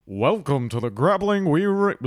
Welcome to the Grappling Rewind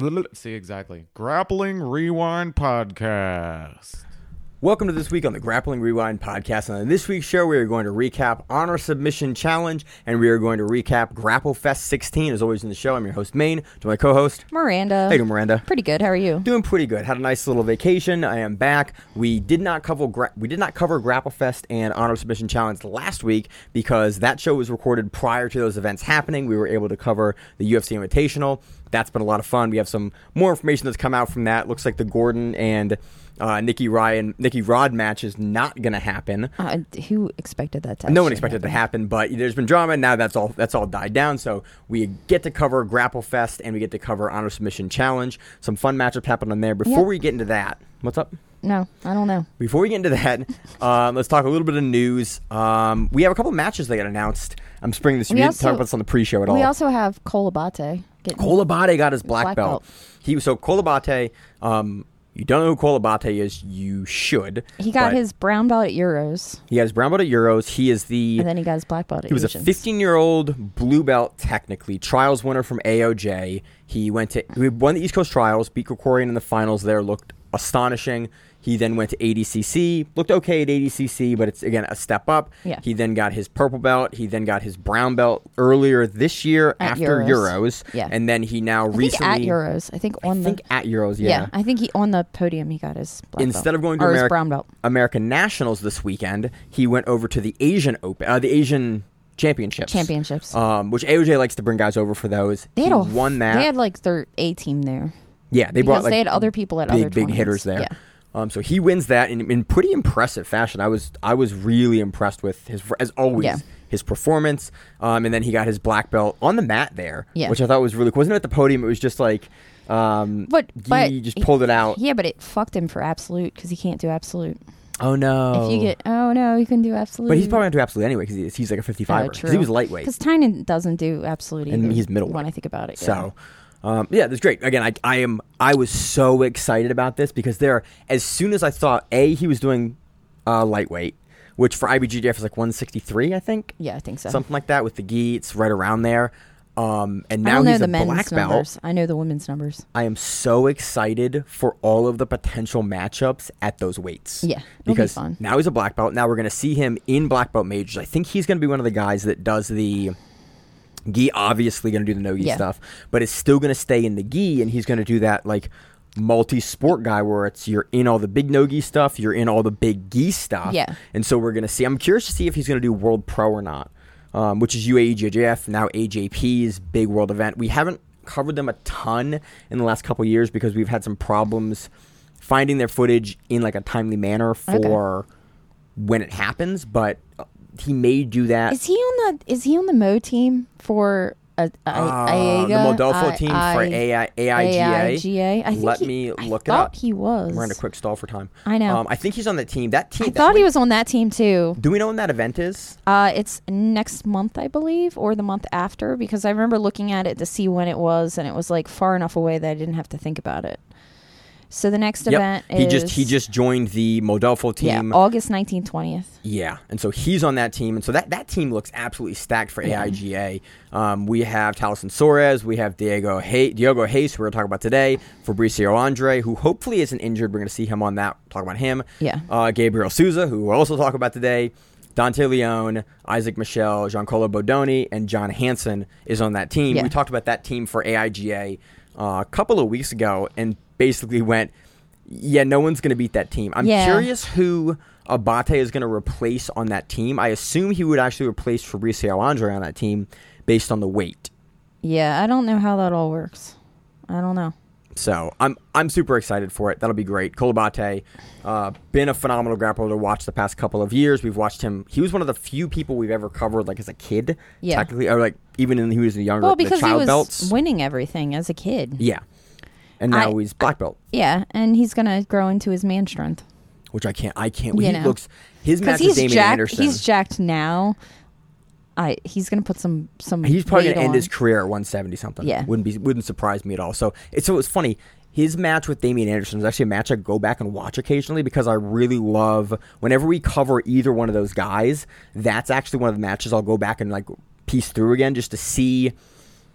Podcast. Welcome to this week on the Grappling Rewind Podcast. And on this week's show, we are going to recap Honor Submission Challenge, and we are going to recap Grapple Fest 16. As always in the show, I'm your host, Maine, to my co-host, Miranda. How you doing, Miranda? Pretty good. How are you? Doing pretty good. Had a nice little vacation. I am back. We did not cover Grapple Fest and Honor Submission Challenge last week because that show was recorded prior to those events happening. We were able to cover the UFC Invitational. That's been a lot of fun. We have some more information that's come out from that. Looks like the Gordon and Nikki Rod match is not going to happen. Who expected that to No one expected it to happen, but there's been drama. Now that's all died down. So we get to cover Grapple Fest and we get to cover Honor Submission Challenge. Some fun matchups happen on there. Before we get into that, what's up? No, I don't know. Before we get into that, let's talk a little bit of news. We have a couple of matches that got announced. I'm springing this. We didn't talk about this on the pre-show at all. We also have Cole Abate. Cole Abate got his black belt. Cole Abate. You don't know who Cole Abate is, you should. He got his brown belt at Euros. He got his brown belt at Euros. He is And then he got his black belt at He was Asians. a 15-year-old blue belt, technically. Trials winner from AOJ. He won the East Coast Trials, beat Krikorian in the finals there, looked astonishing. He then went to ADCC, looked okay at ADCC, but it's, again, a step up. Yeah. He then got his purple belt. He then got his brown belt earlier this year after Euros. Yeah. And then he now I think at Euros. I think at Euros, yeah. I think he on the podium he got his black belt. Instead of going his to brown belt. American Nationals this weekend, he went over to the Asian Open, the Asian Championships. Which AOJ likes to bring guys over for those. He won that. They had like their A team there. Yeah, they they had other people at other big hitters there. Yeah. So he wins that in pretty impressive fashion. I was really impressed with his performance. And then he got his black belt on the mat there, which I thought was really cool. It wasn't at the podium. It was just like, he just pulled it out. Yeah, but it fucked him for absolute because he can't do absolute. Oh no! You can do absolute. But he's probably going to do absolute anyway because he's like a 55er. Because he was lightweight. Because Tynan doesn't do absolute either. And he's middleweight. When I think about it. So. That's great. Again, I was so excited about this because as soon as I thought he was doing lightweight, which for IBJJF is like 163, I think. Yeah, I think so. Something like that with the gi. It's right around there. And now he's a black belt. I know the women's numbers. I am so excited for all of the potential matchups at those weights. Yeah, because be fun. Now he's a black belt. Now we're going to see him in black belt majors. I think he's going to be one of the guys that does the gi, obviously going to do the no-gi stuff, but it's still going to stay in the gi, and he's going to do that like multi-sport guy where it's you're in all the big no-gi stuff, you're in all the big gi stuff. Yeah. And so we're going to see. I'm curious to see if he's going to do World Pro or not, which is UAE JJF, now AJP's big world event. We haven't covered them a ton in the last couple of years because we've had some problems finding their footage in like a timely manner for when it happens, but he may do that. Is he on the Mo team for the Modelfo team for AIGA? Let me look it up. I thought he was. We're in a quick stall for time. I know. I think he's on that team. I thought he was on that team too. Do we know when that event is? It's next month, I believe, or the month after, because I remember looking at it to see when it was, and it was like far enough away that I didn't have to think about it. So the next event is... He just joined the Modelfo team. Yeah, August 19th, 20th. Yeah, and so he's on that team. And so that team looks absolutely stacked for AIGA. We have Talison Soares. We have Diogo Hayes, who we're going to talk about today. Fabricio Andre, who hopefully isn't injured. We're going to see him on that. Talk about him. Yeah. Gabriel Souza, who we'll also talk about today. Dante Leon, Isaac Michel, Giancarlo Bodoni, and John Hansen is on that team. Yeah. We talked about that team for AIGA a couple of weeks ago and basically went, no one's going to beat that team. I'm curious who Abate is going to replace on that team. I assume he would actually replace Fabricio Andre on that team based on the weight. Yeah, I don't know how that all works. I don't know. So I'm super excited for it. That'll be great. Cole Abate, been a phenomenal grappler to watch the past couple of years. We've watched him. He was one of the few people we've ever covered like as a kid, technically, or like even when he was younger. Well, because the child he was belts. winning everything as a kid. Yeah. And now he's black belt. Yeah, and he's going to grow into his man strength. Which I can't wait. His match with Damian Anderson. He's jacked now. He's going to put some. He's probably going to end on his career at 170 something. Yeah, wouldn't surprise me at all. So it's funny. His match with Damian Anderson is actually a match I go back and watch occasionally because I really love whenever we cover either one of those guys. That's actually one of the matches I'll go back and like piece through again just to see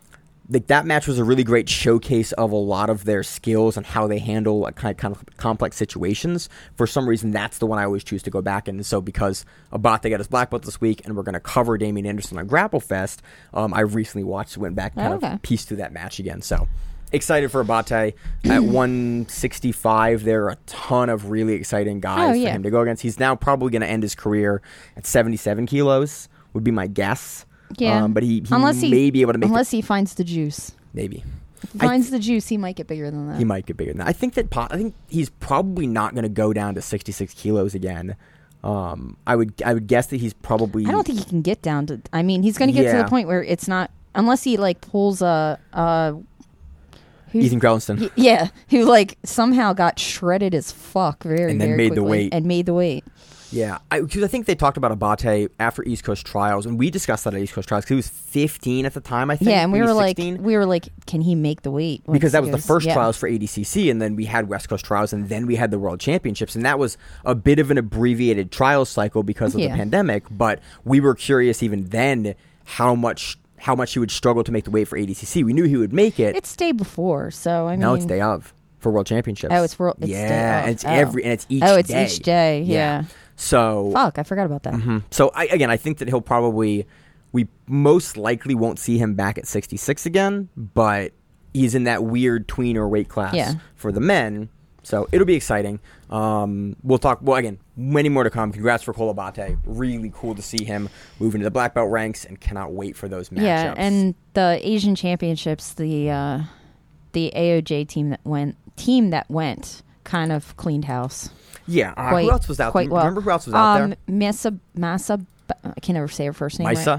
that match was a really great showcase of a lot of their skills and how they handle kind of complex situations. For some reason, that's the one I always choose to go back. And so because Abate got his black belt this week, and we're going to cover Damian Anderson on Grapple Fest, I recently went back and kind of pieced through that match again. So excited for Abate. At 165, there are a ton of really exciting guys for him to go against. He's now probably going to end his career at 77 kilos, would be my guess. Yeah, but he may be able to make unless he finds the juice. Maybe if he finds the juice, he might get bigger than that. He might get bigger than that. I think he's probably not going to go down to 66 kilos again. I would guess that he's probably. I don't think he can get down to. I mean, he's going to get to the point where it's not unless he like pulls a. Ethan Crelinsten. Who like somehow got shredded as fuck very made quickly and made the weight. Yeah, because I think they talked about Abate after East Coast Trials, and we discussed that at East Coast Trials because he was 15 at the time, I think. Yeah, and we were like, can he make the weight? Because that was the first trials for ADCC, and then we had West Coast Trials, and then we had the World Championships, and that was a bit of an abbreviated trials cycle because of the pandemic. But we were curious even then how much he would struggle to make the weight for ADCC. We knew he would make it. It's day before, so I mean, no, it's day of for World Championships. Oh, it's World. It's day of. And it's it's each day. Oh, it's each day. Yeah. So fuck, I forgot about that. Mm-hmm. So I think that we most likely won't see him back at 66 again, but he's in that weird tweener weight class for the men. So it'll be exciting. We'll talk. Well, again, many more to come. Congrats for Cole Abate. Really cool to see him move into the black belt ranks, and cannot wait for those matchups. Yeah, and the Asian Championships, the AOJ team that went kind of cleaned house. Yeah, who else was out there? Well. Remember who else was out there? Masa, I can never say her first name. Maisa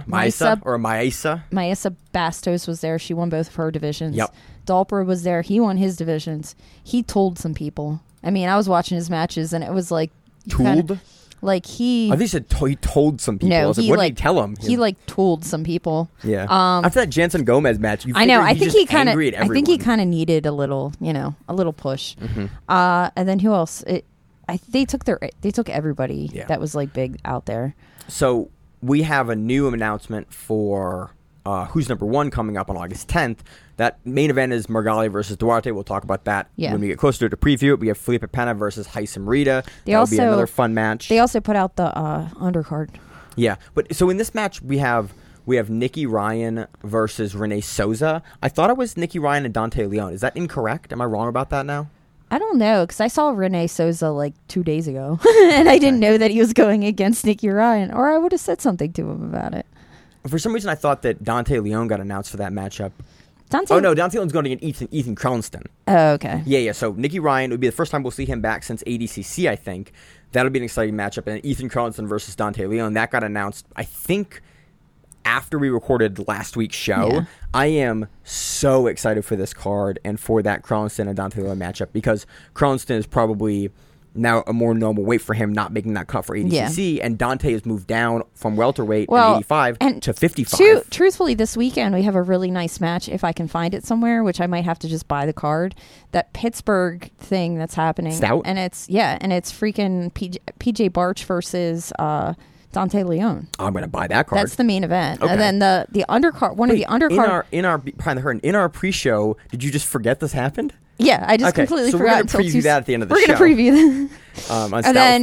Bastos was there. She won both of her divisions. Yep. Dalper was there. He won his divisions. He told some people. I mean, I was watching his matches, and it was like tooled. Like he. I think he said he told some people. No, what did he tell him? He told some people. Yeah. After that Jansen Gomez match, I know. I think he kind of needed a little, a little push. Mm-hmm. And then who else? They took everybody that was like big out there. So we have a new announcement for Who's Number One coming up on August 10th. That main event is Margali versus Duarte. We'll talk about that when we get closer to preview it. We have Felipe Pena versus Haisam Rita. That'll be another fun match. They also put out the undercard. Yeah, but so in this match we have Nikki Ryan versus Renee Souza. I thought it was Nikki Ryan and Dante Leon. Is that incorrect? Am I wrong about that now? I don't know, because I saw Renee Souza like 2 days ago, and I didn't know that he was going against Nikki Ryan, or I would have said something to him about it. For some reason, I thought that Dante Leon got announced for that matchup. Dante Leon's going against Ethan Crelinsten. Oh, okay. Yeah. So Nikki Ryan, it would be the first time we'll see him back since ADCC, I think. That'll be an exciting matchup. And then Ethan Crelinsten versus Dante Leon, that got announced, I think, after we recorded last week's show. Yeah. I am so excited for this card and for that Crelinsten and Dante Leon matchup, because Crelinsten is probably now a more normal weight for him, not making that cut for ADCC, and Dante has moved down from welterweight at 85 to 55. Truthfully, this weekend we have a really nice match, if I can find it somewhere, which I might have to just buy the card. That Pittsburgh thing that's happening. Stout? And it's freaking PJ Barch versus Dante Leon. I'm going to buy that card. That's the main event. Okay. And then the undercard, of the undercard. In our pre-show, did you just forget this happened? Yeah, I just completely forgot. We're going to preview that at the end of the show. We're going to preview that. On Stout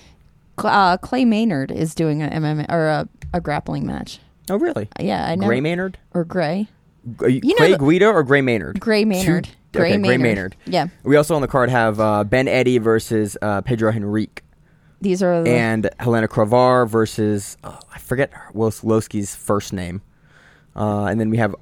Fight. Clay Maynard is doing a MMA or a grappling match. Oh, really? Yeah, I know. Gray Maynard? Or Gray. Clay Guida or Gray Maynard? Gray Maynard. Gray Maynard. Yeah. We also on the card have Ben Eddy versus Pedro Henrique. These are and Helena Cravar versus I forget Wolski's first name. And then we have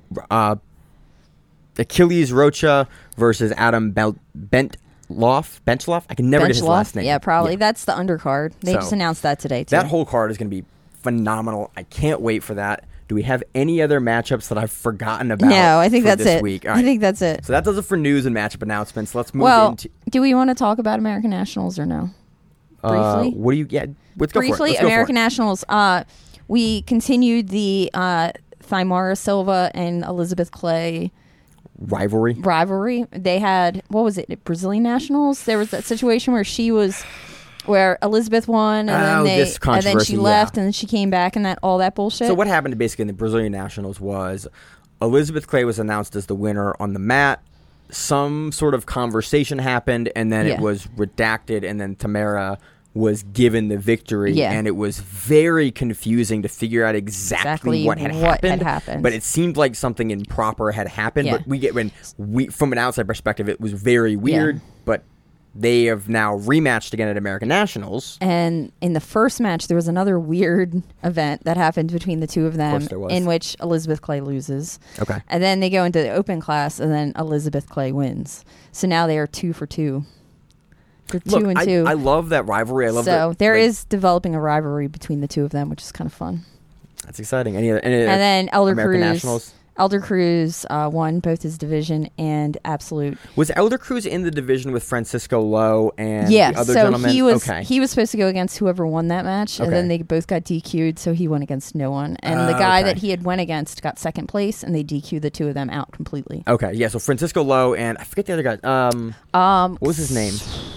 Achilles Rocha versus Adam Benchloff. I can never get his last name. Yeah, probably. Yeah. That's the undercard. They just announced that today, too. That whole card is going to be phenomenal. I can't wait for that. Do we have any other matchups that I've forgotten about? No, I think that's this it. Week? I think that's it. So that does it for news and matchup announcements. Let's move into... do we want to talk about American Nationals or no? Briefly? What do you... Yeah, let's go for it. Briefly, American Nationals. We continued the Thymara Silva and Elizabeth Clay... rivalry. They had, what was it, Brazilian Nationals? There was that situation where Elizabeth won and then she left and then she came back and all that bullshit. So what happened basically in the Brazilian Nationals was Elizabeth Clay was announced as the winner on the mat. Some sort of conversation happened, and then it was redacted, and then Tamara was given the victory, and it was very confusing to figure out exactly what had happened. But it seemed like something improper had happened. But from an outside perspective, it was very weird. But they have now rematched again at American Nationals. And in the first match, there was another weird event that happened between the two of them, in which Elizabeth Clay loses. Okay. And then they go into the open class, and then Elizabeth Clay wins. So now they are 2 for 2. They're 2-2. I love that rivalry. There is developing a rivalry between the two of them, which is kind of fun. That's exciting. And then Elder American Cruz. Nationals? Elder Cruz won both his division and Absolute. Was Elder Cruz in the division with Francisco Lowe and the other gentleman? He was supposed to go against whoever won that match, and then they both got DQ'd, so he went against no one. And the guy that he had went against got second place, and they DQ'd the two of them out completely. Okay, yeah, so Francisco Lowe and I forget the other guy. What was his name?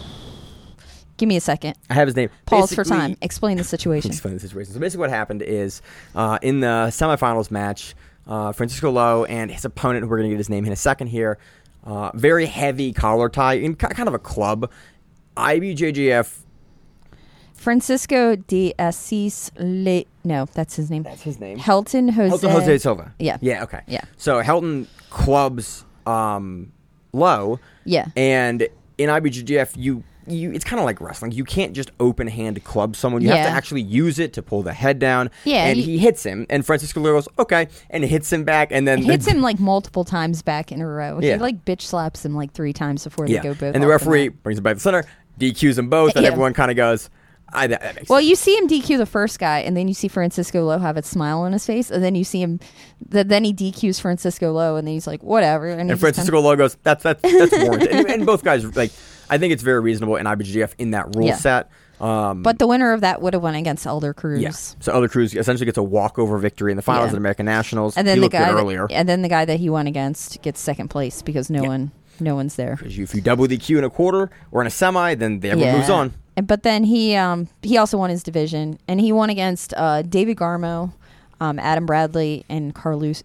Give me a second. I have his name. Pause for time. Explain the situation. So basically what happened is in the semifinals match, Francisco Lowe and his opponent, who we're going to get his name in a second here, very heavy collar tie, in kind of a club. IBJJF. Francisco de Assis No, that's his name. That's his name. Helton Jose Silva. Yeah. Yeah, okay. Yeah. So Helton clubs Lowe. Yeah. And in IBJJF, it's kind of like wrestling. You can't just open hand club someone. You have to actually use it to pull the head down. Yeah, and he hits him, and Francisco Lowe goes, okay, and hits him back, and then hits him like multiple times back in a row. Yeah. He like bitch slaps him like 3 times before they go both. And the referee brings him back to the center, DQs them both, and everyone kind of goes, that makes sense. You see him DQ the first guy, and then you see Francisco Lowe have a smile on his face, and then you see him, then he DQs Francisco Lowe, and then he's like, whatever. And Francisco Lowe goes, that's warranted. and both guys, like, I think it's very reasonable in IBJJF in that rule set. But the winner of that would have won against Elder Cruz. Yeah. So Elder Cruz essentially gets a walkover victory in the finals at American Nationals. And then he looked good earlier. And then the guy that he won against gets second place because no one's there. Because if you double DQ in a quarter or in a semi, then everyone moves on. But then he also won his division, and he won against David Garmo, Adam Bradley, and Carlos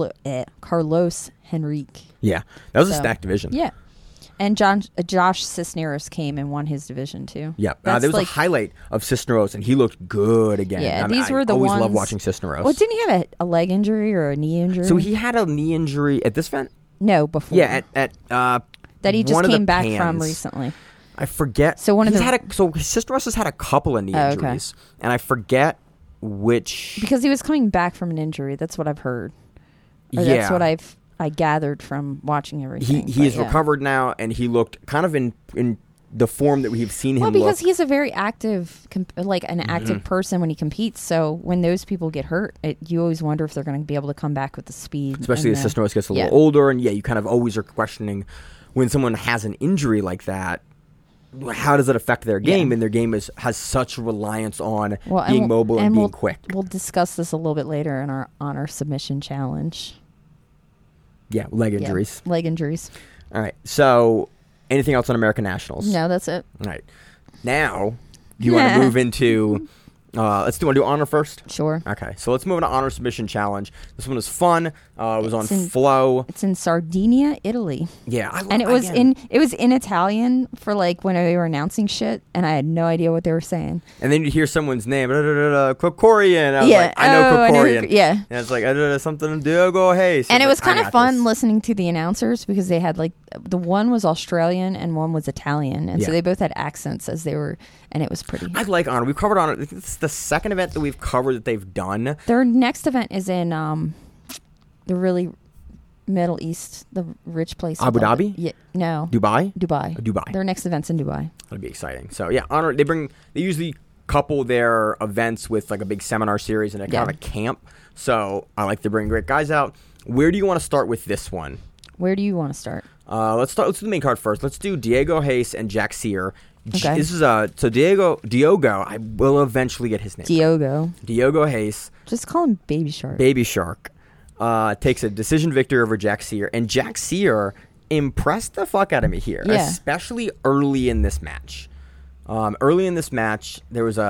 Henrique. Yeah, that was a stacked division. Yeah. And Josh Cisneros came and won his division too. Yeah, there was a highlight of Cisneros, and he looked good again. Yeah, these were the ones. I always love watching Cisneros. Well, didn't he have a leg injury or a knee injury? So he had a knee injury at this event? No, before. Yeah, at that he just came back from recently. I forget. So Cisneros has had a couple of knee injuries, and I forget which. Because he was coming back from an injury. That's what I've heard. Or that's what I gathered from watching everything. He is recovered now, and he looked kind of in the form that we've seen him. Well, because he's a very active, active person when he competes. So when those people get hurt, you always wonder if they're going to be able to come back with the speed. Especially as Cisneros gets a little older, and you kind of always are questioning when someone has an injury like that. How does it affect their game? And their game has such reliance on being mobile and being quick. We'll discuss this a little bit later in our submission challenge. Yeah, leg injuries. Yeah, leg injuries. All right. So, anything else on American Nationals? No, that's it. All right. Now, do you want to move into... want to do honor first? Sure. Okay, so let's move on to honor submission challenge. This one was fun. It was on Flow. It's in Sardinia, Italy. Yeah, it was in Italian for like when they were announcing shit, and I had no idea what they were saying. And then you'd hear someone's name, Kokorian. I was like, I know Kokorian. Yeah, and it's like something Diogo Hayes. And it was kind of fun listening to the announcers because they had like the one was Australian and one was Italian, and so they both had accents as they were, and it was pretty. I like honor. We've covered honor. It's the second event that we've covered that they've done. Their next event is in the really Middle East, the rich place. Abu Dhabi? Yeah, no. Dubai. Their next event's in Dubai. That'll be exciting. So yeah, honor. They usually couple their events with like a big seminar series and a kind of a camp. So I like to bring great guys out. Where do you want to start with this one? Where do you want to start? Let's do the main card first. Let's do Diego Hayes and Jack Sear. Okay. This is so Diogo. I will eventually get his name. Diogo Hayes. Just call him Baby Shark. Baby Shark takes a decision victory over Jack Sear, and Jack Sear impressed the fuck out of me here, especially early in this match. Early in this match, there was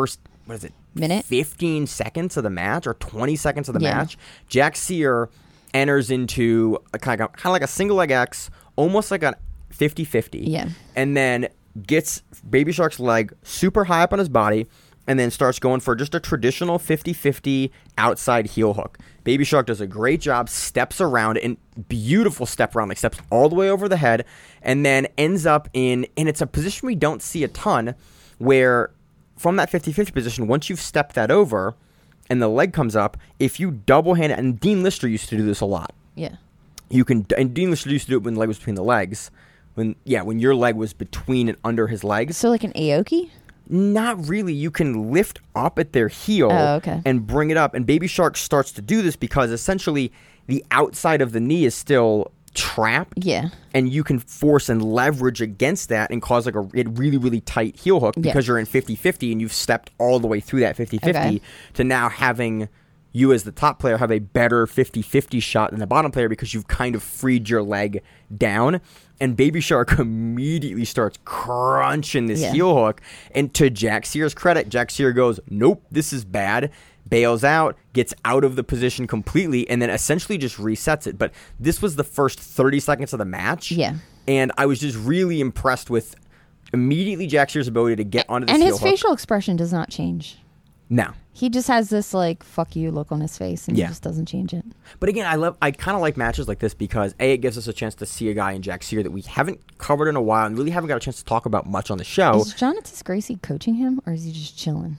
minute, 15 seconds of the match or 20 seconds of the match. Jack Sear enters into a kind of like a single leg X, almost like a 50-50. Yeah. And then gets Baby Shark's leg super high up on his body and then starts going for just a traditional 50-50 outside heel hook. Baby Shark does a great job, steps around, and beautiful step around, like steps all the way over the head, and then ends up and it's a position we don't see a ton, where from that 50-50 position, once you've stepped that over and the leg comes up, if you double hand it, and Dean Lister used to do this a lot. Yeah. And Dean Lister used to do it when the leg was between the legs. When your leg was between and under his legs. So like an Aoki? Not really. You can lift up at their heel and bring it up. And Baby Shark starts to do this because essentially the outside of the knee is still trapped. Yeah. And you can force and leverage against that and cause like a really, really tight heel hook because you're in 50-50 and you've stepped all the way through that 50-50 to now having you as the top player have a better 50-50 shot than the bottom player because you've kind of freed your leg down. And Baby Shark immediately starts crunching this heel hook. And to Jack Sear's credit, Jack Sear goes, nope, this is bad. Bails out, gets out of the position completely, and then essentially just resets it. But this was the first 30 seconds of the match. Yeah. And I was just really impressed with immediately Jack Sear's ability to get onto this heel hook. And his facial expression does not change. No. He just has this like fuck you look on his face and he just doesn't change it. But again, I kind of like matches like this because it gives us a chance to see a guy in Jack Sear that we haven't covered in a while and really haven't got a chance to talk about much on the show. Is Jonathan Gracie coaching him or is he just chilling?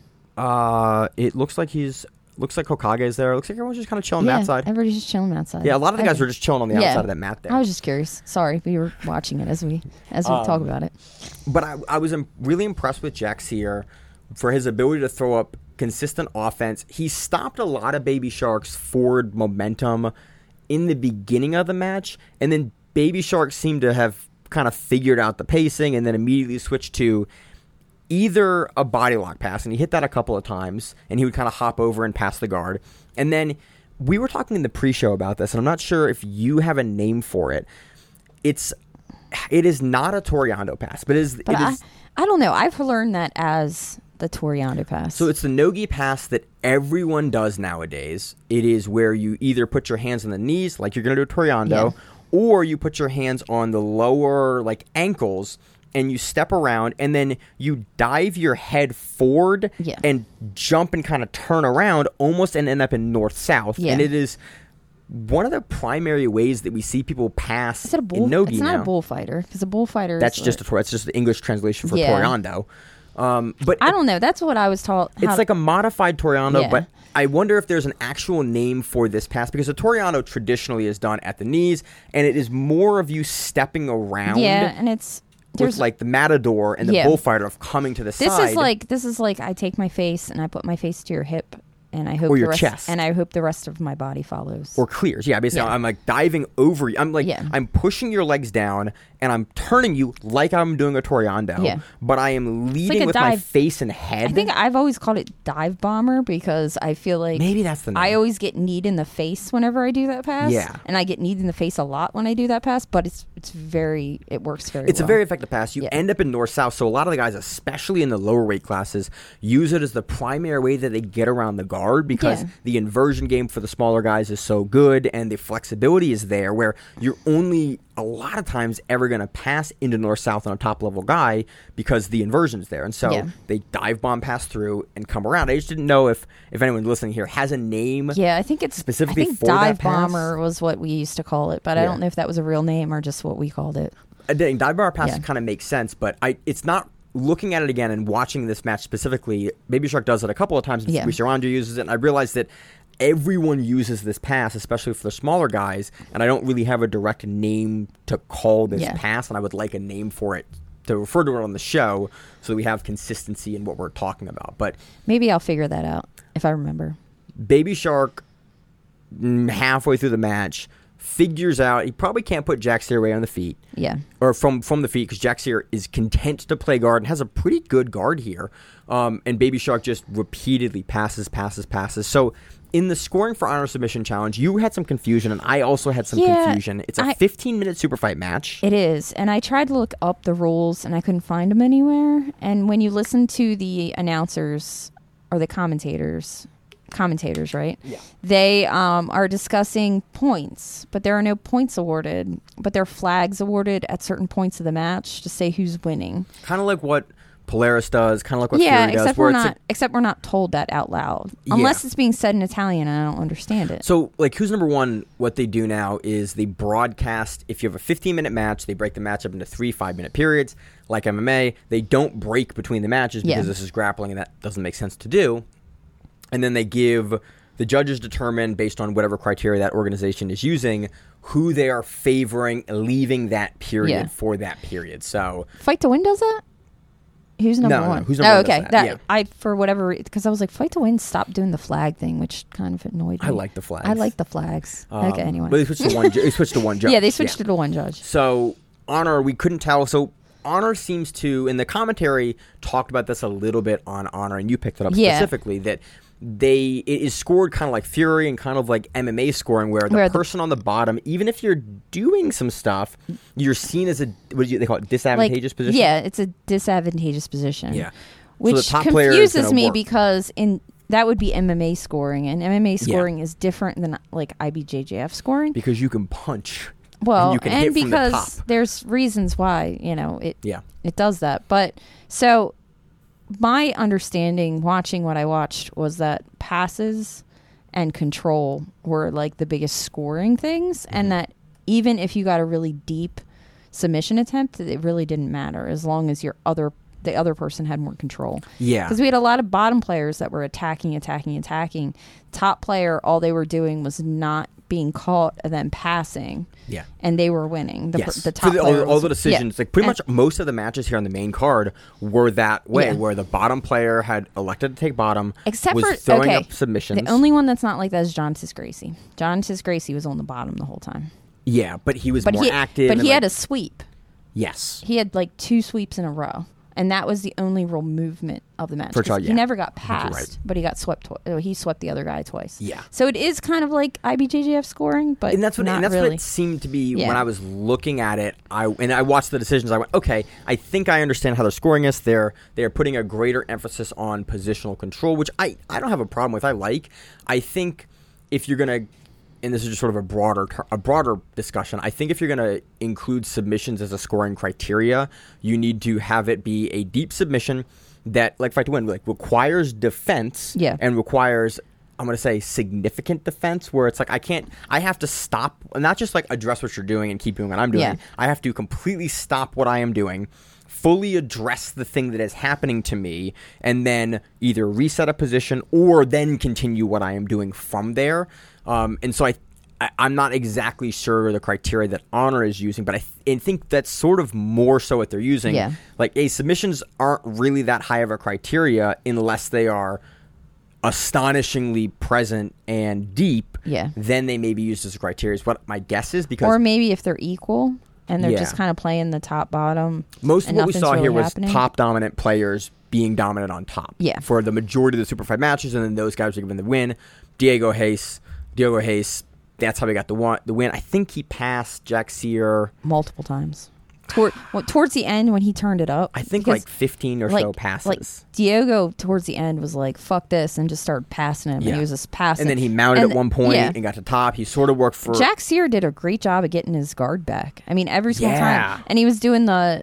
It looks like Hokage is there. It looks like everyone's just kind of chilling mat side. Everybody's just chilling mat side. Yeah, a lot of the guys were just chilling on the outside of that mat there. I was just curious. Sorry, we were watching it as we talk about it. But I was really impressed with Jack Sear for his ability to throw up consistent offense. He stopped a lot of Baby Shark's forward momentum in the beginning of the match, and then Baby Shark seemed to have kind of figured out the pacing and then immediately switched to either a body lock pass, and he hit that a couple of times, and he would kind of hop over and pass the guard. And then we were talking in the pre-show about this, and I'm not sure if you have a name for it. It is not a Toreando pass, but it is. I don't know. I've learned that as the Toreando pass. So it's the no-gi pass that everyone does nowadays. It is where you either put your hands on the knees, like you're going to do a Toreando, or you put your hands on the lower like ankles, and you step around, and then you dive your head forward and jump and kind of turn around almost and end up in north-south. And it is one of the primary ways that we see people pass in no-gi now. It's not a bullfighter, because a bullfighter that's just the English translation for Toreando. But I don't know. That's what I was taught. It's like a modified Toreando, but I wonder if there's an actual name for this pass, because a Toreando traditionally is done at the knees, and it is more of you stepping around. Yeah, and there's like the matador and the bullfighter of coming to the side. This is like I take my face and I put my face to your hip. And I hope or your chest. And I hope the rest of my body follows. Or clears. Yeah, basically I'm like diving over you. I'm like I'm pushing your legs down and I'm turning you like I'm doing a Toreando. Yeah. But I am leading with my face and head. I think I've always called it dive bomber because I feel like maybe that's the name. I always get kneed in the face whenever I do that pass. Yeah. And I get kneed in the face a lot when I do that pass, but it works very well. It's a very effective pass. You end up in north-south, so a lot of the guys, especially in the lower weight classes, use it as the primary way that they get around the guard because the inversion game for the smaller guys is so good and the flexibility is there where you're only a lot of times ever going to pass into north-south on a top-level guy because the inversion's there. And so they dive bomb pass through and come around. I just didn't know if anyone listening here has a name. Yeah, I think it's specifically for dive that pass. Bomber was what we used to call it, but I don't know if that was a real name or just what we called it. Dive bomber pass kind of makes sense, but it's not. Looking at it again and watching this match specifically, Baby Shark does it a couple of times. Risharandu uses it, and I realized that everyone uses this pass, especially for the smaller guys, and I don't really have a direct name to call this pass, and I would like a name for it to refer to it on the show so that we have consistency in what we're talking about. But maybe I'll figure that out if I remember. Baby Shark, halfway through the match, figures out he probably can't put Jack Sear away on the feet. Yeah. Or from the feet, because Jack Sear is content to play guard and has a pretty good guard here. And Baby Shark just repeatedly passes. So in the scoring for Honor Submission Challenge, you had some confusion, and I also had some confusion. It's a 15-minute super fight match. It is. And I tried to look up the rules, and I couldn't find them anywhere. And when you listen to the announcers or the commentators commentators, right? Yeah. They are discussing points, but there are no points awarded, but there are flags awarded at certain points of the match to say who's winning. Kind of like what Polaris does, kind of like what Fury does. Except we're not told that out loud. Unless it's being said in Italian and I don't understand it. So, like, Who's Number One, what they do now is they broadcast, if you have a 15-minute match, they break the match up into 3 5-minute periods. Like MMA, they don't break between the matches because this is grappling and that doesn't make sense to do. And then they give, the judges determine, based on whatever criteria that organization is using, who they are favoring leaving that period for that period. So, Fight to Win does that? Who's number one? No, Who's Number One? Okay. That, I for whatever, because I was like, Fight to Win stopped doing the flag thing, which kind of annoyed me. I like the flags. I like the flags. Okay, anyway. But they switched to one. They switched to one judge. Yeah, they switched it to one judge. So Honor, we couldn't tell. So Honor seems to, in the commentary, talked about this a little bit on Honor, and you picked it up specifically that. It is scored kind of like Fury and kind of like MMA scoring, where the person on the bottom, even if you're doing some stuff, you're seen as they call it disadvantageous position. Yeah, it's a disadvantageous position. Yeah, which so the top player confuses me because that would be MMA scoring, and MMA scoring is different than like IBJJF scoring because you can punch. Well, and you can hit from because the top. There's reasons why it does that, but so. My understanding, watching what I watched, was that passes and control were like the biggest scoring things, and that even if you got a really deep submission attempt, it really didn't matter as long as the other person had more control. Yeah, because we had a lot of bottom players that were attacking. Top player, all they were doing was not being caught and then passing. Yeah, and they were winning. The top player all the decisions, like pretty much most of the matches here on the main card were that way, where the bottom player had elected to take bottom, except was for throwing up submissions. The only one that's not like that is John Cis Gracie. John Cis Gracie was on the bottom the whole time. Yeah, but he was more active. But he had a sweep. Yes, he had like 2 sweeps in a row. And that was the only real movement of the match. He never got passed, but he got swept. He swept the other guy twice. Yeah. So it is kind of like IBJJF scoring, but that's what it seemed to be when I was looking at it. I watched the decisions. I went, okay, I think I understand how they're scoring us. They're putting a greater emphasis on positional control, which I don't have a problem with. I think if you're gonna. And this is just sort of a broader discussion. I think if you're going to include submissions as a scoring criteria, you need to have it be a deep submission that, like Fight to Win, like requires defense and requires, I'm going to say, significant defense, where it's like I have to stop, not just like address what you're doing and keep doing what I'm doing. Yeah. I have to completely stop what I am doing, fully address the thing that is happening to me, and then either reset a position or then continue what I am doing from there. And so I'm not exactly sure the criteria that Honor is using, but I think that's sort of more so what they're using. Yeah. Like, submissions aren't really that high of a criteria unless they are astonishingly present and deep. Yeah. Then they may be used as a criteria is what my guess is. Or maybe if they're equal and they're just kind of playing the top-bottom. Most of what we saw here was top-dominant players being dominant on top. Yeah. For the majority of the Super Fight matches, and then those guys are given the win. Diego Hayes, that's how he got the win. I think he passed Jack Sear multiple times. Towards the end when he turned it up. I think like 15 or so passes. Like Diego towards the end was like, fuck this, and just started passing him. Yeah. And he was just passing. And then he mounted at one point and got to top. He sort of worked for... Jack Sear did a great job at getting his guard back. I mean, every single time. And he was doing the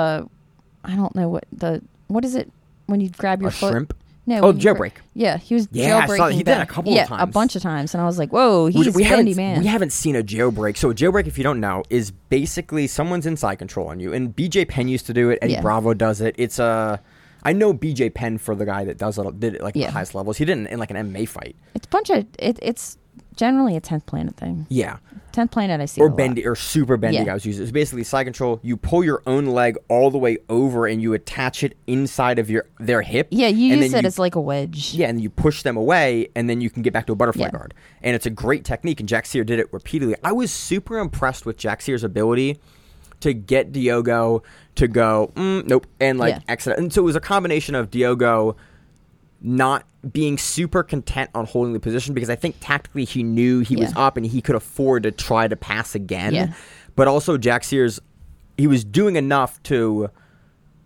I don't know what is it when you grab your foot? Shrimp? No, jailbreak. Yeah, he was jailbreaking. He did it a couple of times. Yeah, a bunch of times. And I was like, whoa, he's a bendy man. We haven't seen a jailbreak. So a jailbreak, if you don't know, is basically someone's inside control on you. And BJ Penn used to do it. Eddie Bravo does it. It's I know BJ Penn for the guy that did it like the highest levels. He didn't in like an MMA fight. It's generally a 10th Planet thing. Yeah. 10th Planet, I see. Or bendy, or super bendy guys use it. It's basically side control. You pull your own leg all the way over and you attach it inside of their hip. Yeah, you use it as like a wedge. Yeah, and you push them away and then you can get back to a butterfly guard. And it's a great technique, and Jack Sear did it repeatedly. I was super impressed with Jack Sear's ability to get Diogo to go, nope, and exit. And so it was a combination of Diogo not being super content on holding the position, because I think tactically he knew he was up and he could afford to try to pass again. Yeah. But also Jack Sears, he was doing enough to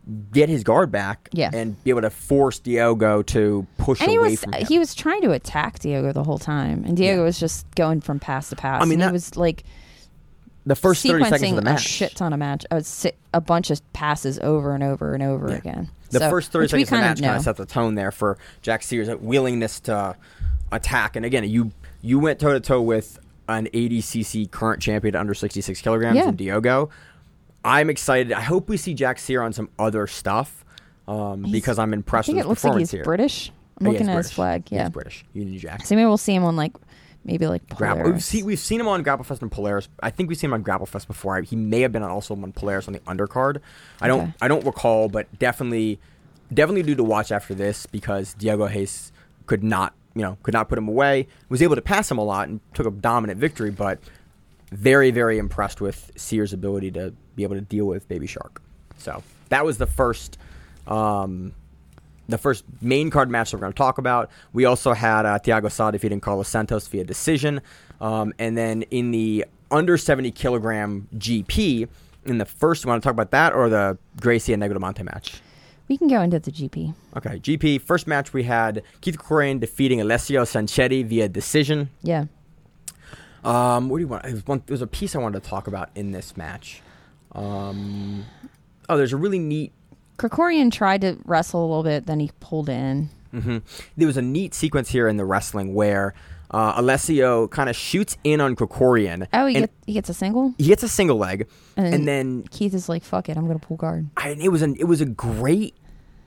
get his guard back and be able to force Diogo to push away from him. He was trying to attack Diogo the whole time, and Diogo was just going from pass to pass. I mean, he was like the first 30 seconds of the match. A shit ton of a bunch of passes over and over and over again. The first 30 seconds of the match kind of set the tone there for Jack Sears' willingness to attack. And again, you went toe-to-toe with an ADCC current champion at under 66 kilograms in Diogo. I'm excited. I hope we see Jack Sear on some other stuff because I'm impressed with his performance here. I think it looks like he's British. I'm looking at his flag. Yeah, he's British. Union Jack. So maybe we'll see him on maybe Polaris. We've seen him on Grapplefest and Polaris. I think we've seen him on Grapplefest before. He may have been also on Polaris on the undercard. I don't recall, but definitely due to watch after this because Diego Hayes could not put him away. Was able to pass him a lot and took a dominant victory, but very, very impressed with Sears' ability to be able to deal with Baby Shark. So that was the first main card match that we're going to talk about. We also had Thiago Sá defeating Carlos Santos via decision. And then in the under 70 kilogram GP, in the first, you want to talk about that or the Gracie and Negromonte match? We can go into the GP. Okay, GP. First match we had Keith Krikorian defeating Alessio Sanchetti via decision. Yeah. What do you want? There was a piece I wanted to talk about in this match. There's a really neat... Krikorian tried to wrestle a little bit, then he pulled in. Mm-hmm. There was a neat sequence here in the wrestling where Alessio kind of shoots in on Krikorian. Oh, he gets a single? He gets a single leg. And then Keith is like, fuck it, I'm going to pull guard. It was a great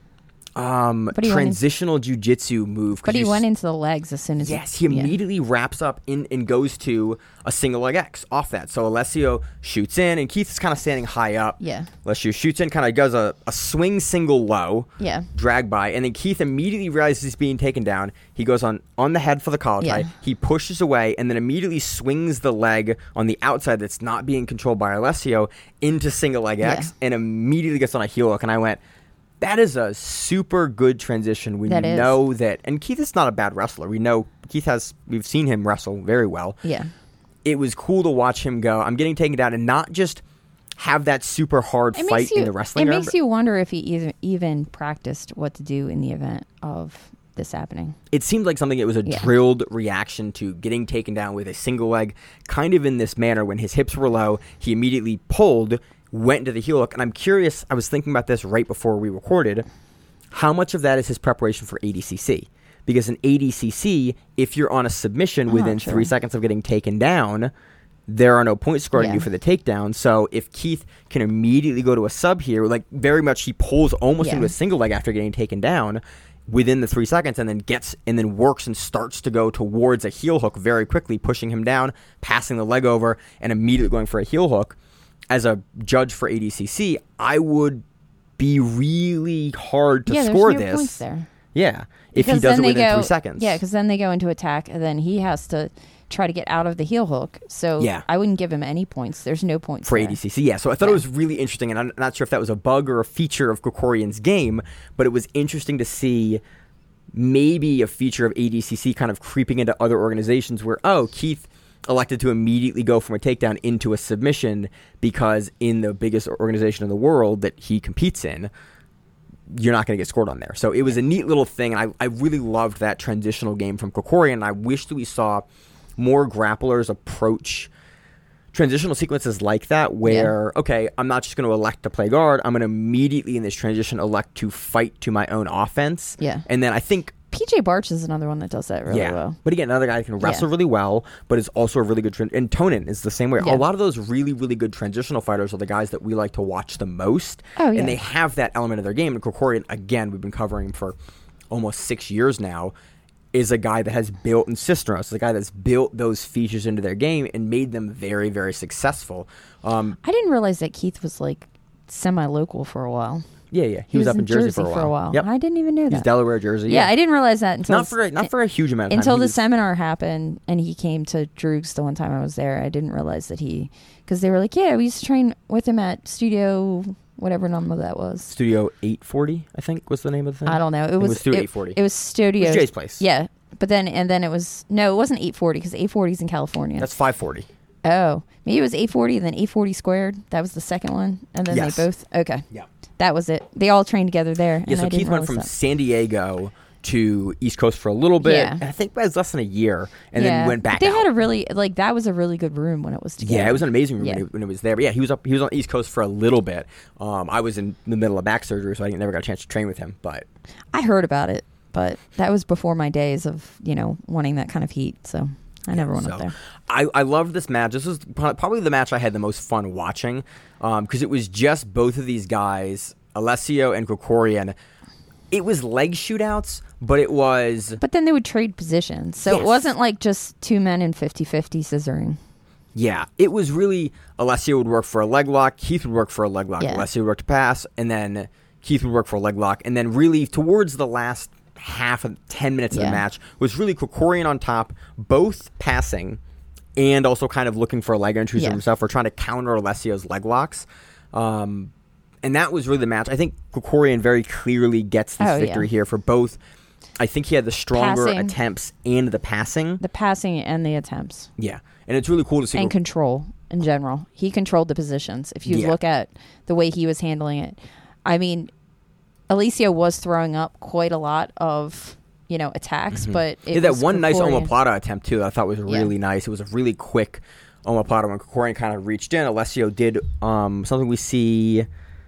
transitional jiu-jitsu move. But he went into the legs as soon as... Yes, he immediately wraps up and goes to a single leg X off that. So Alessio shoots in, and Keith is kind of standing high up. Yeah. Alessio shoots in, kind of does a swing single low. Yeah. Drag by, and then Keith immediately realizes he's being taken down. He goes on the head for the collar tie. He pushes away, and then immediately swings the leg on the outside that's not being controlled by Alessio into single leg X, and immediately gets on a heel hook. And I went... That is a super good transition when know that, and Keith is not a bad wrestler. We know we've seen him wrestle very well. Yeah. It was cool to watch him go, I'm getting taken down, and not just have that super hard fight in the wrestling. It makes you wonder if he even practiced what to do in the event of this happening. It seemed like something that was a drilled reaction to getting taken down with a single leg, kind of in this manner. When his hips were low, he immediately pulled, went into the heel hook, and I'm curious, I was thinking about this right before we recorded, how much of that is his preparation for ADCC? Because in ADCC, if you're on a submission within 3 seconds of getting taken down, there are no points scored on you for the takedown. So if Keith can immediately go to a sub here, very much he pulls almost into a single leg after getting taken down within the 3 seconds, and then works and starts to go towards a heel hook very quickly, pushing him down, passing the leg over, and immediately going for a heel hook. As a judge for ADCC, I would be really hard to score this. Points there. Yeah, if he does it within 3 seconds. Yeah, because then they go into attack, and then he has to try to get out of the heel hook. So I wouldn't give him any points. There's no points for ADCC. Yeah, so I thought it was really interesting, and I'm not sure if that was a bug or a feature of Krikorian's game, but it was interesting to see maybe a feature of ADCC kind of creeping into other organizations where, Keith elected to immediately go from a takedown into a submission because in the biggest organization in the world that he competes in, you're not going to get scored on there. So it was a neat little thing, and I really loved that transitional game from Krikorian. I wish that we saw more grapplers approach transitional sequences like that where, I'm not just going to elect to play guard. I'm going to immediately in this transition elect to fight to my own offense. Yeah. And then I think PJ Barch is another one that does that really well. But again, another guy that can wrestle really well, but is also a really good... and Tonin is the same way. A lot of those really, really good transitional fighters are the guys that we like to watch the most. And they have that element of their game. And Krikorian, again, we've been covering him for almost 6 years now, is a guy that has built... and Cisneros is a guy that's built those features into their game and made them very, very successful. I didn't realize that Keith was semi-local for a while. Yeah. He was up in Jersey for a while. Yep. I didn't even know that. He's Delaware, Jersey. Yeah, I didn't realize that until... Not for a huge amount of time. Until the seminar happened and he came to Droogs the one time I was there. I didn't realize that because they were like, we used to train with him at Studio... whatever number that was. Studio 840, I think, was the name of the thing. I don't know. It was Studio 840. It was Studio... It was Jay's place. Yeah. But then it was... No, it wasn't 840 because 840 is in California. That's 540. Oh. Maybe it was 840 and then 840 squared. That was the second one. And then they both... Okay. Yeah. That was it. They all trained together there. Yeah, and so I didn't Keith went realize from that. San Diego to East Coast for a little bit. Yeah. And I think it was less than a year, and then went back They out. had a really that was a really good room when it was together. Yeah, it was an amazing room Yeah. when it was there. But yeah, he was on the East Coast for a little bit. I was in the middle of back surgery, so I never got a chance to train with him. But I heard about it, but that was before my days of wanting that kind of heat. So I never went up there. I loved this match. This was probably the match I had the most fun watching because it was just both of these guys, Alessio and Krikorian. It was leg shootouts, but it was... But then they would trade positions. So Yes. it wasn't like just two men in 50-50 scissoring. Yeah, it was really... Alessio would work for a leg lock, Keith would work for a leg lock, Yeah. Alessio would work to pass, and then Keith would work for a leg lock. And then really towards the last half of 10 minutes of the Yeah. match was really Krikorian on top, both passing and also kind of looking for leg entries Yeah. himself or trying to counter Alessio's leg locks. And that was really the match. I think Krikorian very clearly gets this victory here for both. I think he had the stronger Passing. attempts and the passing. The passing and the attempts. Yeah. And it's really cool to see. And control in general. He controlled the positions. If you look at the way he was handling it. I mean, Alessio was throwing up quite a lot of, attacks, but it that was one nice Krikorian. omoplata attempt, too, that I thought was really nice. It was a really quick omoplata when Krikorian kind of reached in. Alessio did something we see...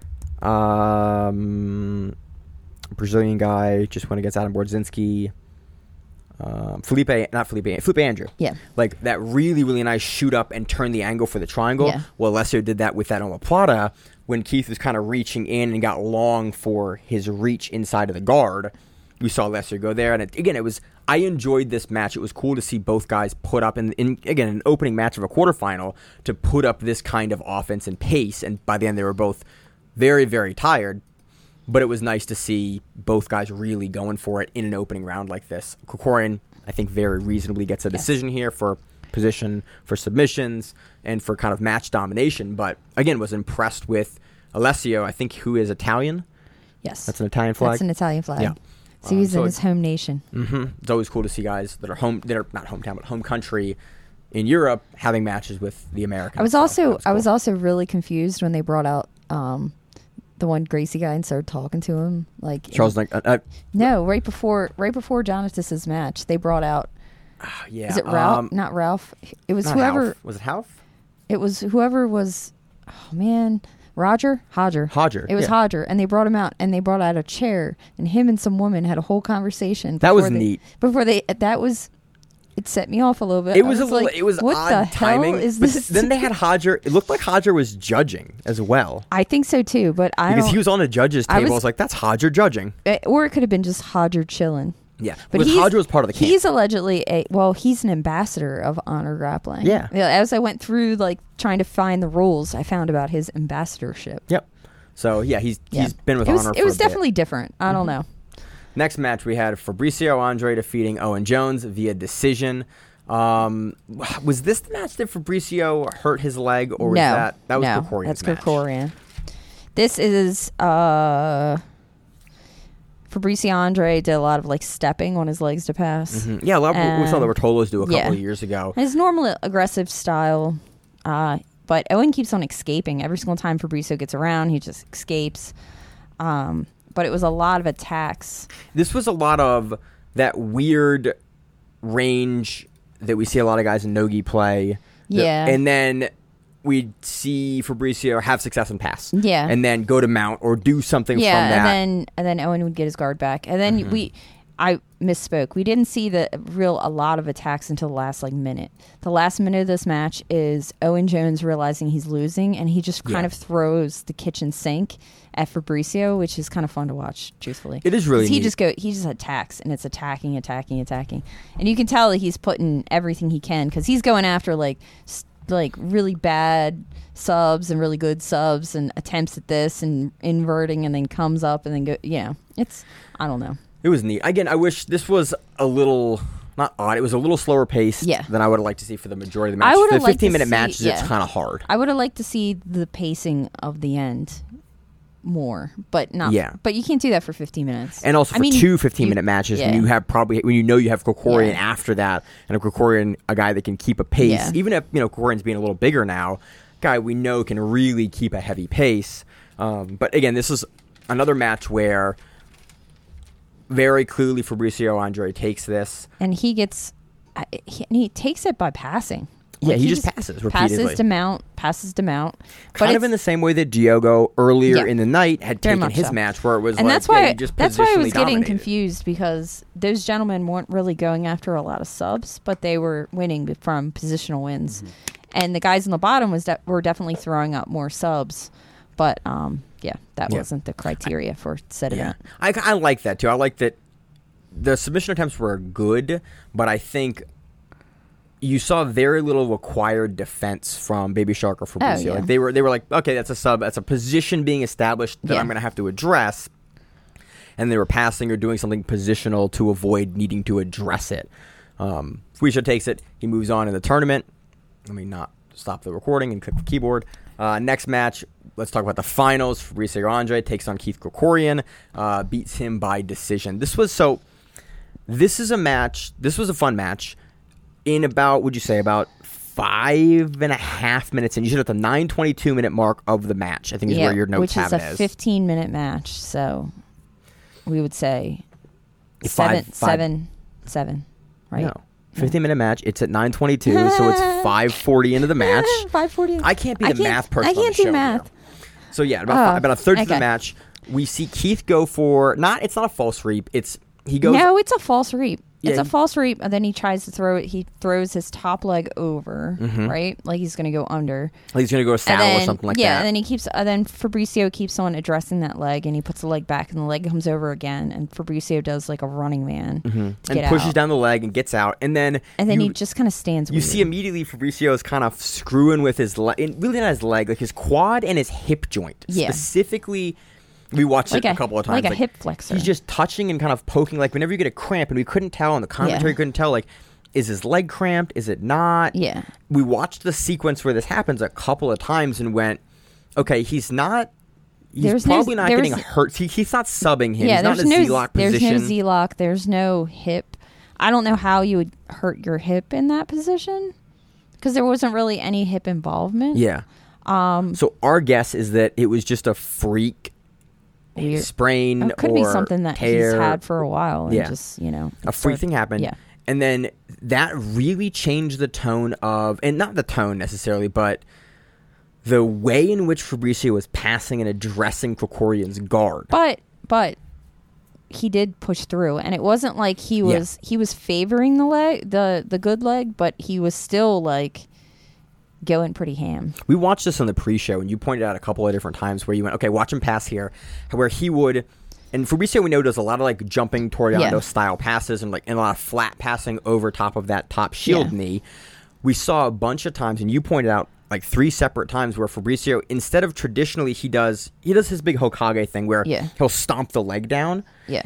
Brazilian guy just went against Adam Bordzinski. Felipe Andrew. Yeah. Like that really, really nice shoot up and turn the angle for the triangle. Yeah. Well, Alessio did that with that omoplata when Keith was kind of reaching in and got long for his reach inside of the guard. We saw Alessio go there. And I enjoyed this match. It was cool to see both guys put up in an opening match of a quarterfinal to put up this kind of offense and pace. And by the end, they were both very, very tired, but it was nice to see both guys really going for it in an opening round like this. Krikorian, I think, very reasonably gets a decision here for position, for submissions, and for kind of match domination. But again, was impressed with Alessio, I think, who is Italian. Yes. That's an Italian flag. That's an Italian flag. Yeah. So he's in his home nation. Mm-hmm. It's always cool to see guys that are not hometown, but home country in Europe having matches with the Americans. I was also really confused when they brought out the one Gracie guy and started talking to him. Like Charles, no, right before Jonatas's match, they brought out. Yeah, Is it Ralph? Not Ralph. It was whoever. Half. Was it Half? It was whoever was. Oh man, Hodger. It was Hodger, and they brought him out, and they brought out a chair, and him and some woman had a whole conversation. That was neat. It set me off a little bit. It was what odd the timing. hell is but this? Then they had Hodger. It looked like Hodger was judging as well. I think so too, but because he was on the judges' table. I was like, that's Hodger judging. Or it could have been just Hodger chilling. Yeah, but Hodger was part of the camp. He's allegedly he's an ambassador of Honor Grappling. Yeah. As I went through trying to find the rules, I found about his ambassadorship. Yep. So he's been with Honor for a bit. It was definitely different. I don't know. Next match we had Fabricio Andre defeating Owen Jones via decision. Was this the match that Fabricio hurt his leg, or was that was Krikorian's match? That's Krikorian. This is Fabricio Andre did a lot of stepping on his legs to pass. Mm-hmm. Yeah, a lot of we saw the Rottolos do a couple of years ago. His normal aggressive style, but Owen keeps on escaping. Every single time Fabricio gets around, he just escapes. But it was a lot of attacks. This was a lot of that weird range that we see a lot of guys in Nogi play. Yeah. And then we'd see Fabricio have success and pass. Yeah. And then go to mount or do something from that. and then Owen would get his guard back. And then I misspoke. We didn't see a lot of attacks until the last minute. The last minute of this match is Owen Jones realizing he's losing, and he just kind of throws the kitchen sink at Fabricio, which is kind of fun to watch, truthfully. It is really neat. He just attacks, and it's attacking. And you can tell that he's putting everything he can, because he's going after really bad subs and really good subs and attempts at this and inverting and then comes up and then go, it's, I don't know. It was neat. Again, I wish this was a little, not odd, it was a little slower paced than I would have liked to see for the majority of the matches. The 15-minute matches, it's kind of hard. I would have liked to see the pacing of the end more, but not. Yeah. But you can't do that for 15 minutes. And also for two 15-minute matches, when you have when you have Krikorian after that, and a Krikorian, a guy that can keep a pace, even if Krikorian's being a little bigger now, guy we know can really keep a heavy pace. But again, this is another match where very clearly Fabricio Andrade takes this. And he takes it by passing. Yeah, he just passes repeatedly. Passes to mount. Kind of in the same way that Diogo earlier in the night had taken his match, where it was that's why I was getting confused, because those gentlemen weren't really going after a lot of subs, but they were winning from positional wins. Mm-hmm. And the guys on the bottom were definitely throwing up more subs. But, that wasn't the criteria for setting it. I like that, too. I like that the submission attempts were good, but I think you saw very little required defense from Baby Shark or Fabricio. Like they were like, okay, that's a sub, that's a position being established that I'm going to have to address, and they were passing or doing something positional to avoid needing to address it. Fabricio takes it, he moves on in the tournament. Let me not stop the recording and click the keyboard. Next match, let's talk about the finals. Fabricio Andrade takes on Keith Krikorian, beats him by decision. This was a fun match. In about 5.5 minutes, and you should at the 9:22 minute mark of the match, I think is where your notes have it as. Which is a 15-minute match, so we would say seven, right? No. 15-minute match. It's at 9:22, so it's 5:40 into the match. 5:40. I can't be the math person. I can't do math. Here. So yeah, about a third of the match, we see Keith go for it's not a false reap. No, it's a false reap. It's a false reap, and then he tries to throw it. He throws his top leg over, right? Like he's going to go under. Like he's going to go saddle or something like that. Yeah, and then then Fabricio keeps on addressing that leg, and he puts the leg back, and the leg comes over again, and Fabricio does like a running man and pushes down the leg and gets out, and then he just kind of stands. You see immediately Fabricio is kind of screwing with his leg, really not his leg, like his quad and his hip joint, specifically. We watched it a couple of times. Like a hip flexor. He's just touching and kind of poking. Like whenever you get a cramp, and we couldn't tell, and the commentary couldn't tell, like, is his leg cramped? Is it not? Yeah. We watched the sequence where this happens a couple of times and went, okay, he's probably not getting hurt. He's not subbing him. He's not in a Z-lock position. There's no Z-lock. There's no hip. I don't know how you would hurt your hip in that position, because there wasn't really any hip involvement. Yeah. So our guess is that it was just a freak sprain, it could be something that tear. He's had for a while, and just a freak thing happened. Yeah, and then that really changed the tone of, and not the tone necessarily, but the way in which Fabricio was passing and addressing Krikorian's guard. But he did push through, and it wasn't like he was favoring the leg, the good leg, but he was still like going pretty ham. We watched this on the pre-show, and you pointed out a couple of different times where you went, okay, watch him pass here, where he would, and Fabricio we know does a lot of like jumping Toreando style passes and a lot of flat passing over top of that top shield knee. We saw a bunch of times, and you pointed out like 3 separate times where Fabricio, instead of traditionally he does his big Hokage thing where he'll stomp the leg down,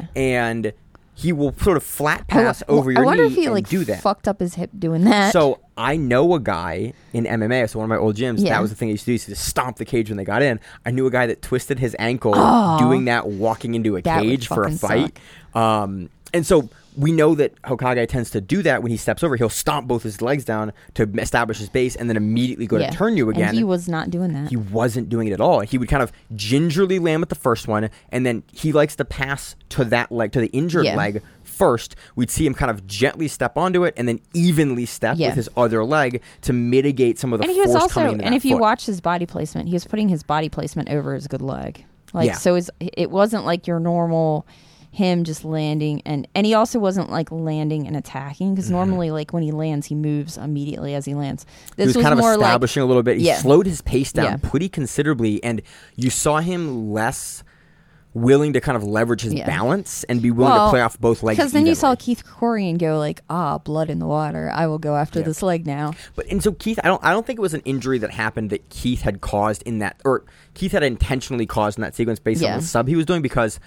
and he will sort of flat pass over your knee. I wonder if he do that. Fucked up his hip doing that. So I know a guy in MMA, so one of my old gyms, that was the thing he used to do. He used to stomp the cage when they got in. I knew a guy that twisted his ankle doing that, walking into a cage for a fight. And so we know that Hokage tends to do that when he steps over. He'll stomp both his legs down to establish his base and then immediately go to turn you again. And he was not doing that. He wasn't doing it at all. He would kind of gingerly land with the first one, and then he likes to pass to that leg, to the injured leg first. We'd see him kind of gently step onto it and then evenly step with his other leg to mitigate some of the force coming into that And if foot. you watch his body placement, he was putting his body placement over his good leg. So it wasn't like your normal him just landing, and he also wasn't like landing and attacking, because normally like when he lands he moves immediately as he lands. This was kind of establishing a little bit. He slowed his pace down pretty considerably, and you saw him less willing to kind of leverage his balance and be willing to play off both legs. Because then you saw Keith Krikorian go like, blood in the water, I will go after this leg now. And so Keith, I don't think it was an injury that happened that Keith had caused in that, or Keith had intentionally caused in that sequence based on the sub he was doing, because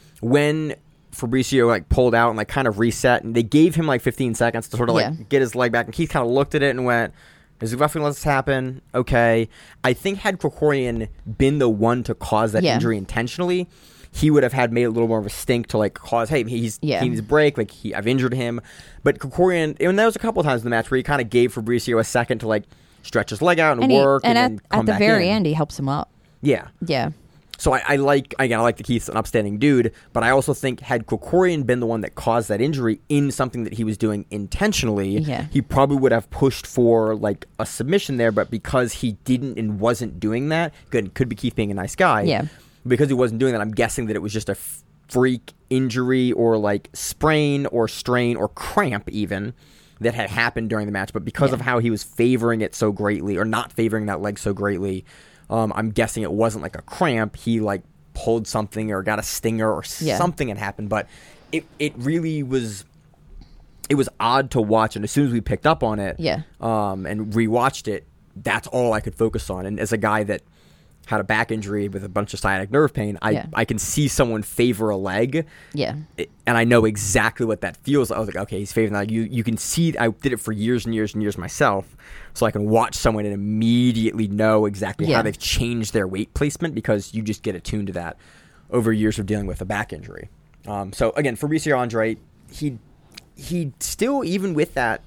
when Fabricio like pulled out and like kind of reset, and they gave him like 15 seconds to sort of like get his leg back, and Keith kind of looked at it and went, is he roughing let this happen? Okay. I think had Krikorian been the one to cause that injury intentionally, he would have made a little more of a stink to like cause, hey, he needs a break, like I've injured him. But Krikorian, and there was a couple of times in the match where he kind of gave Fabricio a second to like stretch his leg out and work, and then come back in. At the very end he helps him up. Yeah. So I like that Keith's an upstanding dude, but I also think had Krikorian been the one that caused that injury in something that he was doing intentionally, he probably would have pushed for like a submission there, but because he didn't and wasn't doing that, could be Keith being a nice guy. Yeah. Because he wasn't doing that, I'm guessing that it was just a freak injury or like sprain or strain or cramp even that had happened during the match, but because of how he was favoring it so greatly or not favoring that leg so greatly, I'm guessing it wasn't like a cramp. He like pulled something or got a stinger or something had happened, but it really was, it was odd to watch. And as soon as we picked up on it and rewatched it, that's all I could focus on. And as a guy that had a back injury with a bunch of sciatic nerve pain, I can see someone favor a leg. Yeah. And I know exactly what that feels like. I was like, okay, he's favoring that. You can see, I did it for years and years and years myself, so I can watch someone and immediately know exactly how they've changed their weight placement because you just get attuned to that over years of dealing with a back injury. So again, Fabricio Andrade, he still, even with that,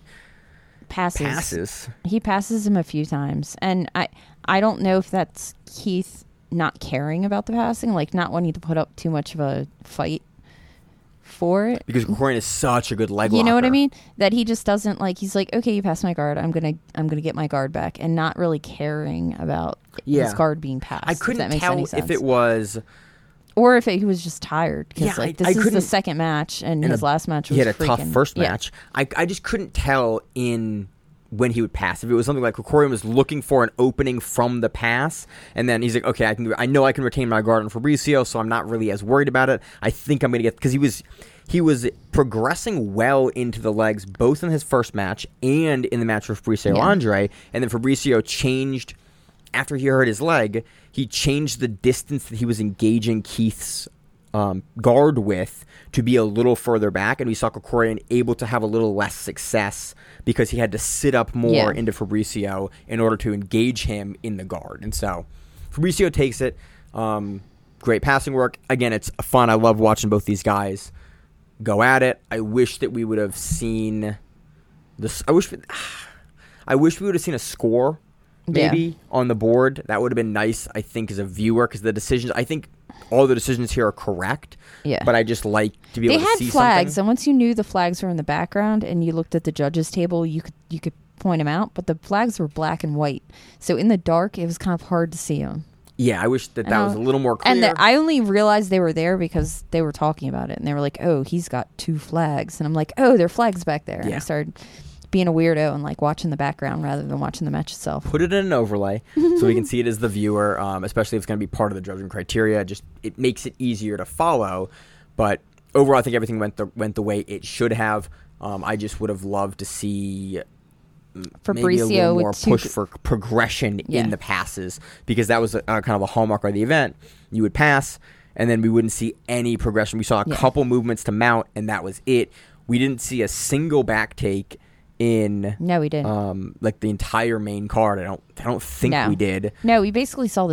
passes. He passes him a few times. And I don't know if that's Keith not caring about the passing, like not wanting to put up too much of a fight for it. Because Krikorian is such a good leg locker. You know what I mean? That he just doesn't like, he's like, okay, you passed my guard, I'm gonna get my guard back, and not really caring about his guard being passed. I couldn't tell if it was, or if he was just tired, because this is the second match, and his last match was he had a tough first match. I just couldn't tell when he would pass. If it was something like Krikorian was looking for an opening from the pass, and then he's like, okay, I know I can retain my guard on Fabricio, so I'm not really as worried about it. I think I'm going to get, because he was progressing well into the legs, both in his first match and in the match with Fabricio Andrade, and then Fabricio changed, after he hurt his leg, he changed the distance that he was engaging Keith's guard with to be a little further back, and we saw Krikorian able to have a little less success because he had to sit up more into Fabricio in order to engage him in the guard. And so Fabricio takes it. Great passing work. Again, it's fun. I love watching both these guys go at it. I wish that we would have seen this. I wish we would have seen a score maybe on the board. That would have been nice, I think, as a viewer, because the decisions, I think all the decisions here are correct. Yeah. But I just like to be able to see something. They had flags, and once you knew the flags were in the background and you looked at the judges' table, you could point them out, but the flags were black and white. So in the dark, it was kind of hard to see them. Yeah, I wish that was a little more clear. And I only realized they were there because they were talking about it, and they were like, oh, he's got 2 flags. And I'm like, oh, there are flags back there. Yeah. And I started being a weirdo and like watching the background rather than watching the match itself. Put it in an overlay so we can see it as the viewer, especially if it's going to be part of the judging criteria. Just it makes it easier to follow. But overall, I think everything went the way it should have. I just would have loved to see Fabricio maybe a little more push for progression in the passes, because that was kind of a hallmark of the event. You would pass, and then we wouldn't see any progression. We saw a couple movements to mount, and that was it. We didn't see a single back take in we didn't. Like the entire main card. I don't think we did. No, we basically saw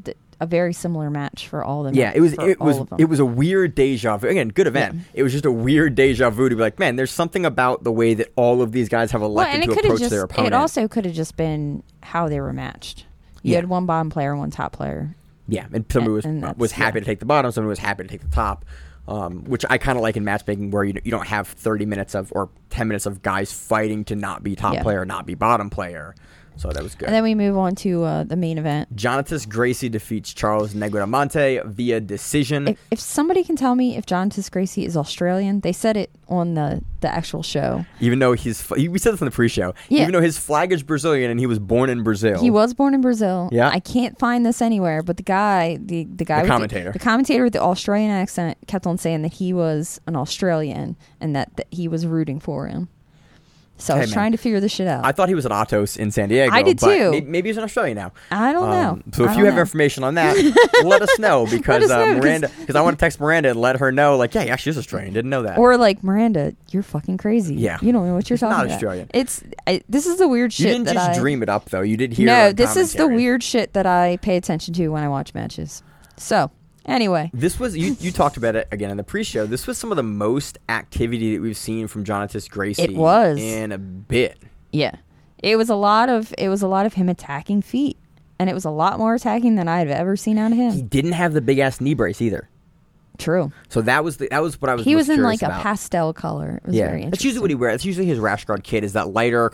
a very similar match for all of them. Yeah, it was a weird deja vu. Again, good event. Yeah. It was just a weird deja vu to be like, man, there's something about the way that all of these guys have elected to approach their opponent. It also could have just been how they were matched. You had one bottom player and one top player. Yeah, and somebody was happy to take the bottom, somebody was happy to take the top. Which I kind of like in matchmaking, where you don't have 30 minutes or 10 minutes of guys fighting to not be top player, not be bottom player. So that was good. And then we move on to the main event. Jonatas Gracie defeats Charles Negrodamonte via decision. If somebody can tell me if Jonatas Gracie is Australian, they said it on the actual show. Even though we said this on the pre-show. Yeah. Even though his flag is Brazilian and he was born in Brazil. He was born in Brazil. Yeah. I can't find this anywhere, but the commentator. The commentator with the Australian accent kept on saying that he was an Australian and that he was rooting for him. So I was trying to figure this shit out. I thought he was an Atos in San Diego. I did too. Maybe he's in Australia now. I don't know. So if you have information on that, let us know, because Miranda. Because I want to text Miranda and let her know, like, yeah, she's Australian. Didn't know that. Or like, Miranda, you're fucking crazy. Yeah, you don't know what you're talking about. Not Australian. This is the weird shit. You didn't just dream it up though. You did hear. No, this is the weird shit that I pay attention to when I watch matches. So. Anyway, this was you talked about it again in the pre-show. This was some of the most activity that we've seen from Jonatas Gracie. It was in a bit. Yeah, it was a lot of him attacking feet, and it was a lot more attacking than I had ever seen out of him. He didn't have the big ass knee brace either. True. So that was what I was. He was in like a pastel color. It was very interesting. That's usually what he wears. That's usually his rash guard kit, is that lighter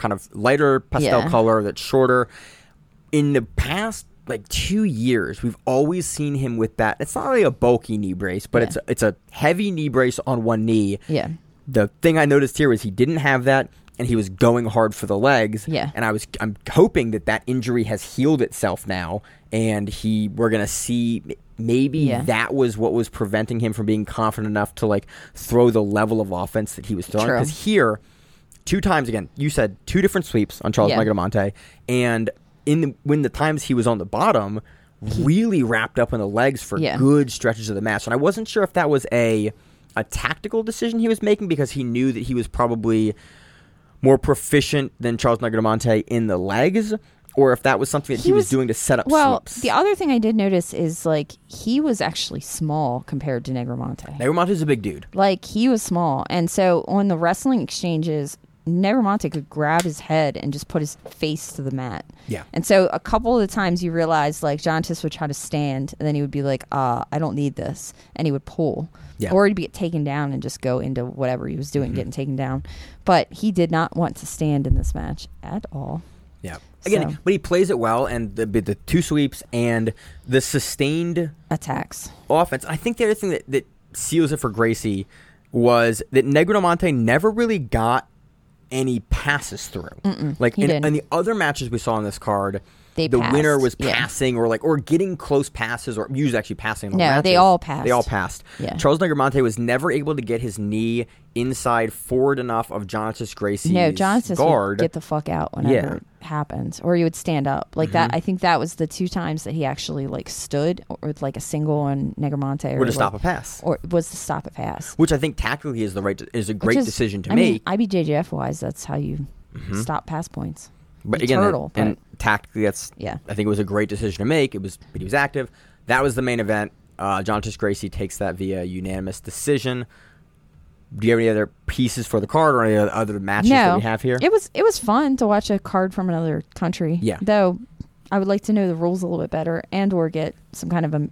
pastel color that's shorter. In the past like 2 years, we've always seen him with that. It's not really a bulky knee brace, but it's a heavy knee brace on one knee. Yeah. The thing I noticed here was he didn't have that, and he was going hard for the legs. Yeah. And I'm hoping that injury has healed itself now, and we're gonna see maybe that was what was preventing him from being confident enough to like throw the level of offense that he was throwing. Because here, 2 times again, you said 2 different sweeps on Charles Negromonte, and when the times he was on the bottom, really wrapped up in the legs for good stretches of the match. And I wasn't sure if that was a tactical decision he was making, because he knew that he was probably more proficient than Charles Negromonte in the legs, or if that was something that he was doing to set up sweeps. The other thing I did notice is like he was actually small compared to Negromonte. Negromonte's a big dude. Like he was small, and so on the wrestling exchanges, Negromonte could grab his head and just put his face to the mat. Yeah. And so a couple of the times you realize like Jontas would try to stand, and then he would be like, I don't need this. And he would pull. Yeah. Or he'd get taken down and just go into whatever he was doing, getting taken down. But he did not want to stand in this match at all. Yeah. Again, but he plays it well, and the 2 sweeps and the sustained attacks offense. I think the other thing that seals it for Gracie was that Negromonte never really got any passes through. Like in the other matches we saw on this card, the winner was passing or getting close passes, or usually actually passing. No, they all passed. They all passed. Yeah. Charles Negromonte was never able to get his knee inside forward enough of Jontas Gracie's guard. Would get the fuck out whenever it happened, or he would stand up like that. I think that was the 2 times that he actually like stood with like a single on Negromonte, or to stop a pass, or was to stop a pass, which I think tactically is a great decision to make. IBJJF wise, that's how you stop pass points. But again, and tactically, I think it was a great decision to make. But he was active. That was the main event. Jontas Gracie takes that via unanimous decision. Do you have any other pieces for the card, or any other matches that we have here? It was fun to watch a card from another country. Yeah. Though I would like to know the rules a little bit better, and or get some kind of a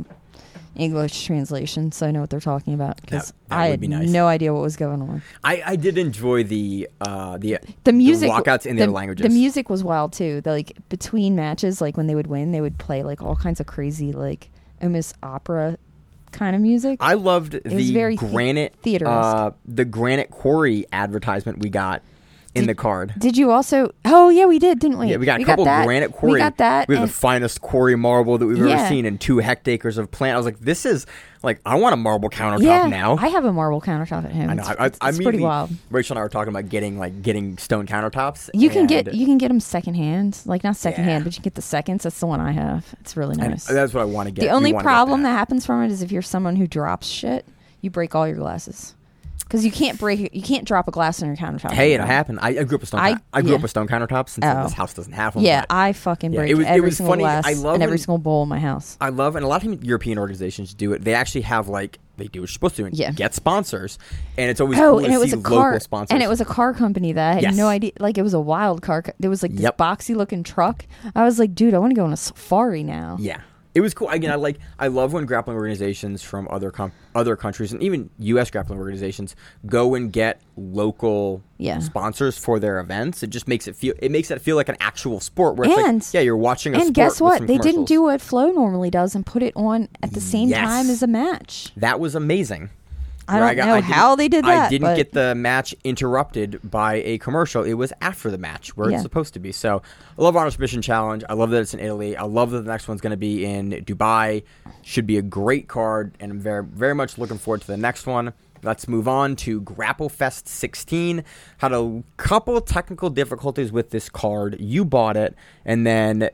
English translation, so I know what they're talking about, because I had no idea what was going on. I did enjoy the music, the walkouts in their languages. The music was wild too. Between matches, like when they would win, they would play like all kinds of crazy, like almost opera kind of music. I loved the Granite theater, the Granite Quarry advertisement we got in the card. Did you also? Oh yeah, we did, didn't we? Yeah, we got a couple Granite Quarry. We got that. We have the finest quarry marble that we've ever seen, and 2 hectares of plant. I was like, this is like, I want a marble countertop now. I have a marble countertop at home. I know. It's pretty wild. Rachel and I were talking about getting stone countertops. You can get them secondhand, like not secondhand, but you can get the seconds. That's the one I have. It's really nice. That's what I want to get. The only problem that happens from it is if you're someone who drops shit, you break all your glasses. Because you can't drop a glass on your countertop. Hey, it happened. I grew up with stone. I grew up with stone countertops, and this house doesn't have them. Yeah, I fucking break every single glass and every single bowl in my house. I love, and a lot of European organizations do it. They actually have they do what you're supposed to do and get sponsors, and it's always cool to see local sponsors. And it was a car company that I had no idea. Like, it was a wild car. There was like this boxy looking truck. I was like, dude, I want to go on a safari now. Yeah. It was cool. Again, I love when grappling organizations from other countries, and even U.S. grappling organizations, go and get local sponsors for their events. It just makes it feel like an actual sport, where it's like, you're watching a sport. And guess what? They didn't do what Flow normally does and put it on at the same time as a match. That was amazing. I don't know how they did that. I didn't get the match interrupted by a commercial. It was after the match, where it's supposed to be. So I love Honor Submission Challenge. I love that it's in Italy. I love that the next one's going to be in Dubai. Should be a great card, and I'm very, very much looking forward to the next one. Let's move on to Grapple Fest 16. Had a couple technical difficulties with this card. You bought it, and then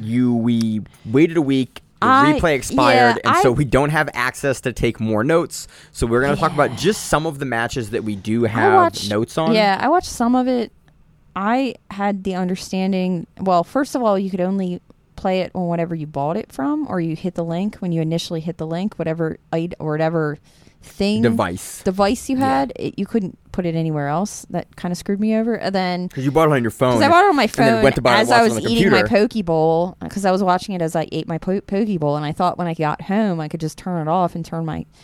we waited a week. The replay expired, so we don't have access to take more notes. So we're going to talk about just some of the matches that we do have notes on. Yeah, I watched some of it. I had the understanding, well, first of all, you could only play it on whatever you bought it from, or you hit the link when you initially hit the link, whatever device you had, you couldn't put it anywhere else. That kind of screwed me over. And then because you bought it on your phone, because I bought it on my phone went to buy as I was eating my poke bowl, because I was watching it as I ate my poke bowl, and I thought when I got home I could just turn it off and turn my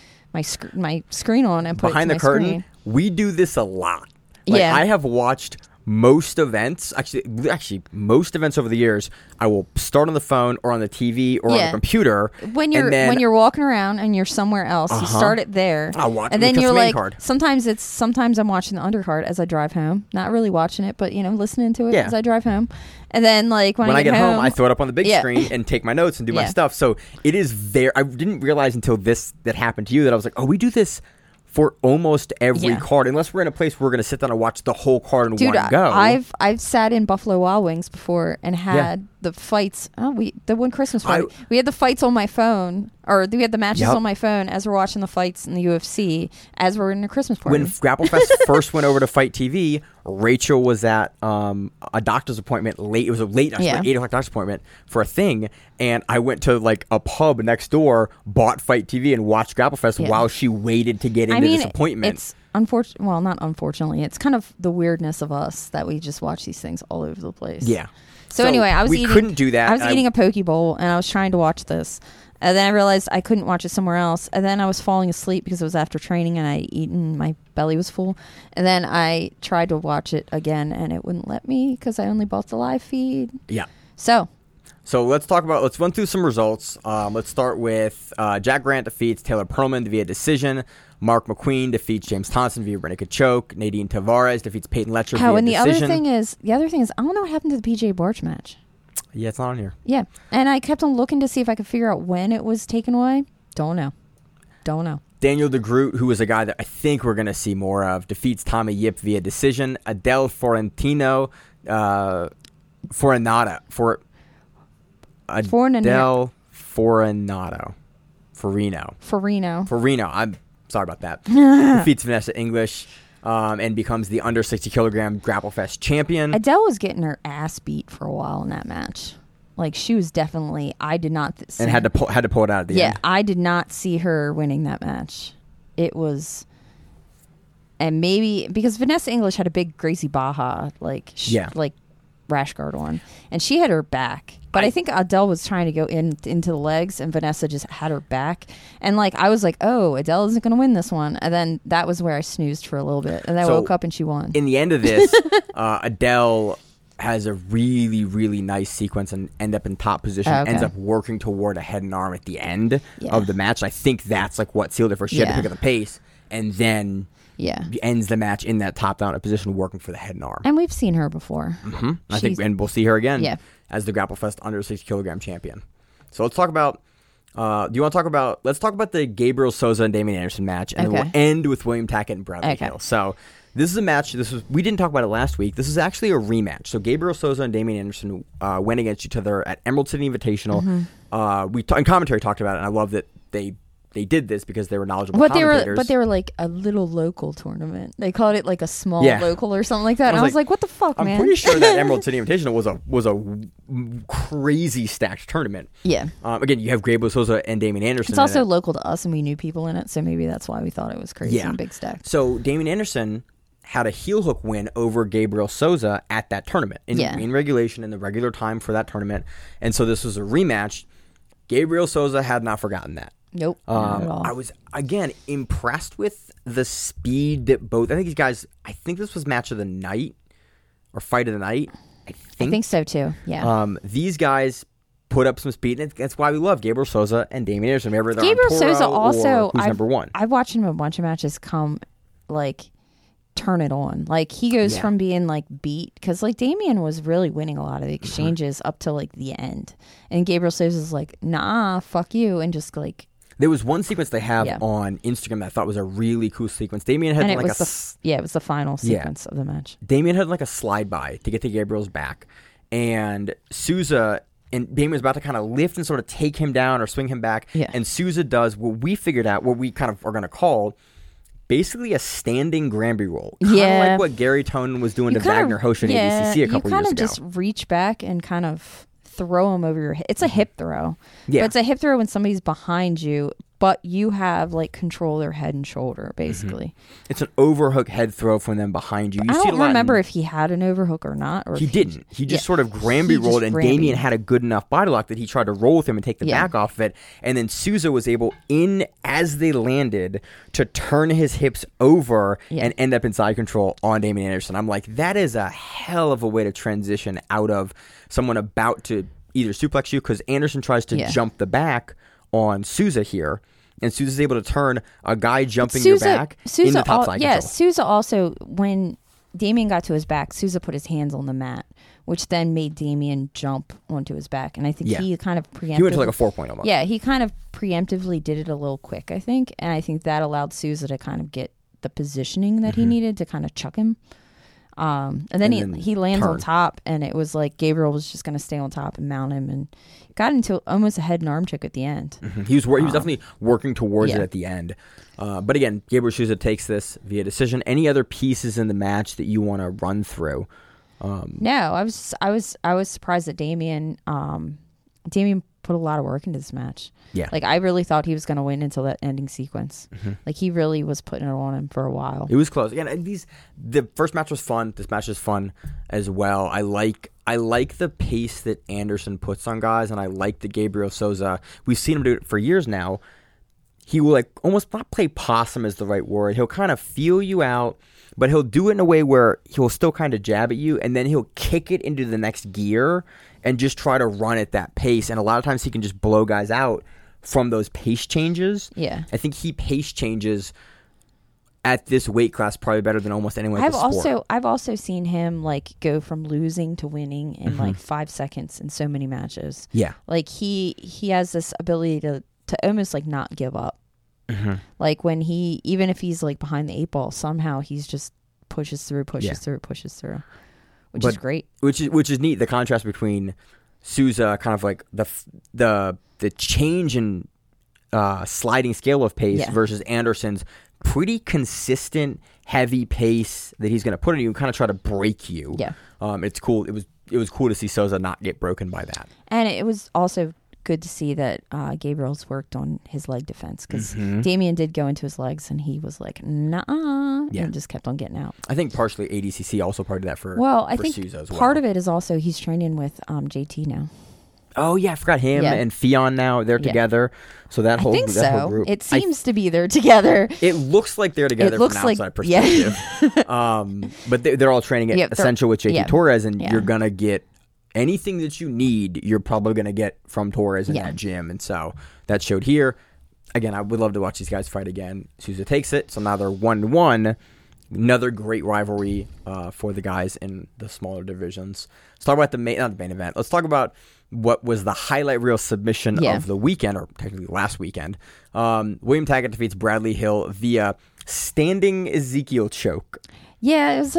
screen on and put behind it the to my curtain. screen. We do this a lot. I have watched most events, actually most events over the years. I will start on the phone or on the TV or on the computer. When you're walking around and you're somewhere else, you start it there. I'll watch, and then you're like, card. sometimes I'm watching the undercard as I drive home, not really watching it, but listening to it as I drive home. And then like when I get home, I throw it up on the big screen and take my notes and do my stuff. So it is very. I didn't realize until that happened to you that I was like, oh, we do this for almost every card, unless we're in a place where we're going to sit down and watch the whole card in one go. I've sat in Buffalo Wild Wings before and had the fights. The one Christmas party, we had the fights on my phone, or we had the matches on my phone as we're watching the fights in the UFC as we're in a Christmas party. When GrappleFest first went over to Fight TV, Rachel was at a doctor's appointment late. It was a late 8 o'clock doctor's appointment for a thing, and I went to like a pub next door, bought Fight TV, and watched GrappleFest while she waited to get into this appointment. It's unfortunate. Well, not unfortunately. It's kind of the weirdness of us that we just watch these things all over the place. Yeah. So anyway, couldn't do that. I was eating a poke bowl, and I was trying to watch this. And then I realized I couldn't watch it somewhere else. And then I was falling asleep because it was after training and I'd eaten. My belly was full. And then I tried to watch it again, and it wouldn't let me because I only bought the live feed. Yeah. So let's run through some results. Let's start with Jack Grant defeats Taylor Perlman via decision. Mark McQueen defeats James Thompson via rear naked choke. Nadine Tavares defeats Peyton Letcher via and decision. The other thing is, I don't know what happened to the PJ Barch match. Yeah, it's not on here. Yeah, and I kept on looking to see if I could figure out when it was taken away. Don't know. Daniel DeGroot, who is a guy that I think we're going to see more of, defeats Tommy Yip via decision. Adele Fornado. I'm sorry about that. Defeats Vanessa English and becomes the under 60 kilogram GrappleFest champion. Adele was getting her ass beat for a while in that match. Like, she was definitely. I did not. And had to pull it out at the end. Yeah, I did not see her winning that match. It was. And maybe because Vanessa English had a big Gracie Baja rash guard on, and she had her back. But I think Adele was trying to go into the legs, and Vanessa just had her back. And like I was like, oh, Adele isn't going to win this one. And then that was where I snoozed for a little bit, and then I woke up and she won. In the end of this, Adele has a really, really nice sequence and end up in top position. Ends up working toward a head and arm at the end of the match. I think that's like what sealed it for. She had to pick up the pace, and then. Ends the match in that top down position working for the head and arm. And we've seen her before. Mm-hmm. I think, and we'll see her again as the GrappleFest under 60 kilogram champion. So let's talk about, let's talk about the Gabriel Souza and Damian Anderson match, and then we'll end with William Tackett and Bradley Hill. So this is a match, we didn't talk about it last week. This is actually a rematch. So Gabriel Souza and Damian Anderson went against each other at Emerald City Invitational. Mm-hmm. In commentary talked about it, and I love that they did this because they were knowledgeable commentators. But they were like a little local tournament. They called it like a small local or something like that. I was like, what the fuck, man? I'm pretty sure that Emerald City Invitational was a crazy stacked tournament. Yeah. Again, you have Gabriel Souza and Damian Anderson. It's also local to us, and we knew people in it, so maybe that's why we thought it was crazy and big stacked. So Damian Anderson had a heel hook win over Gabriel Souza at that tournament in regulation in the regular time for that tournament. And so this was a rematch. Gabriel Souza had not forgotten that. Nope. Not at all. I was, again, impressed with the speed that both... I think this was match of the night or fight of the night. I think so, too. Yeah. These guys put up some speed, and that's why we love Gabriel Souza and Damian Anderson. Whenever they're Gabriel on Toro Souza also... who's number one. I've watched him a bunch of matches turn it on. Like, he goes from being, beat... Because, Damian was really winning a lot of the exchanges up to, the end. And Gabriel Souza's like, nah, fuck you, and just, There was one sequence they have on Instagram that I thought was a really cool sequence. Damian had it was the final sequence of the match. Damian had a slide by to get to Gabriel's back, and Souza and Damian was about to kind of lift and sort of take him down or swing him back, and Souza does what we figured out, what we kind of are going to call basically a standing Granby roll, kind of like what Gary Tonin was doing to Wagner Hoshin at ADCC a couple years ago. You kind of just reach back and kind of throw him over your head. It's a hip throw. Yeah. But it's a hip throw when somebody's behind you, but you have like control of their head and shoulder, basically. It's an overhook head throw from them behind you. I don't remember if he had an overhook or not. Or he didn't. He just sort of Granby rolled, and Damian had a good enough body lock that he tried to roll with him and take the back off of it. And then Souza was able, as they landed, to turn his hips over and end up in side control on Damian Anderson. I'm like, that is a hell of a way to transition out of someone about to either suplex you, because Anderson tries to jump the back on Souza here. And Souza's able to turn a guy jumping your back into top side control. Souza also, when Damian got to his back, Souza put his hands on the mat, which then made Damian jump onto his back. And I think he kind of preemptively... He went to like a 4-point almost. Yeah, he kind of preemptively did it a little quick, I think. And I think that allowed Souza to kind of get the positioning that he needed to kind of chuck him. And then he lands on top, and it was like Gabriel was just going to stay on top and mount him, and got into almost a head and arm choke at the end. He was definitely working towards it at the end. But again, Gabriel Souza takes this via decision. Any other pieces in the match that you want to run through? No, I was surprised that Damian put a lot of work into this match. Yeah. Like, I really thought he was going to win until that ending sequence. Like, he really was putting it on him for a while. It was close. Again, the first match was fun. This match is fun as well. I like the pace that Anderson puts on guys, and I like the Gabriel Souza. We've seen him do it for years now. He will like almost not play possum is the right word. He'll kind of feel you out, but he'll do it in a way where he'll still kind of jab at you, and then he'll kick it into the next gear and just try to run at that pace. And a lot of times he can just blow guys out from those pace changes. Yeah. I think he pace changes at this weight class probably better than almost anyone in the sport. I've also seen him like go from losing to winning in like 5 seconds in so many matches. Yeah. Like he has this ability to almost like not give up. Like when even if he's like behind the 8 ball, somehow he's just pushes through, which is great. Which is neat. The contrast between Souza, kind of like the change in sliding scale of pace versus Anderson's pretty consistent heavy pace that he's going to put on you and kind of try to break you. Yeah. It's cool. It was cool to see Souza not get broken by that. And it was also good to see that Gabriel's worked on his leg defense, because Damian did go into his legs and he was like, nah, and just kept on getting out. I think partially ADCC also part of that for Souza as well. Part of it is also he's training with JT now. Oh yeah, I forgot him and Fionn now. They're together. So that whole group. It seems to be they're together. It looks like they're together from an outside perspective. But they're all training at Essential with JT Torres, and you're gonna get anything that you need. You're probably gonna get from Torres in that gym, and so that showed here. Again, I would love to watch these guys fight again. Souza takes it, so now they're 1-1. Another great rivalry for the guys in the smaller divisions. Let's talk about not the main event. Let's talk about what was the highlight reel submission of the weekend, or technically last weekend. William Taggart defeats Bradley Hill via standing Ezekiel choke. Yeah, it was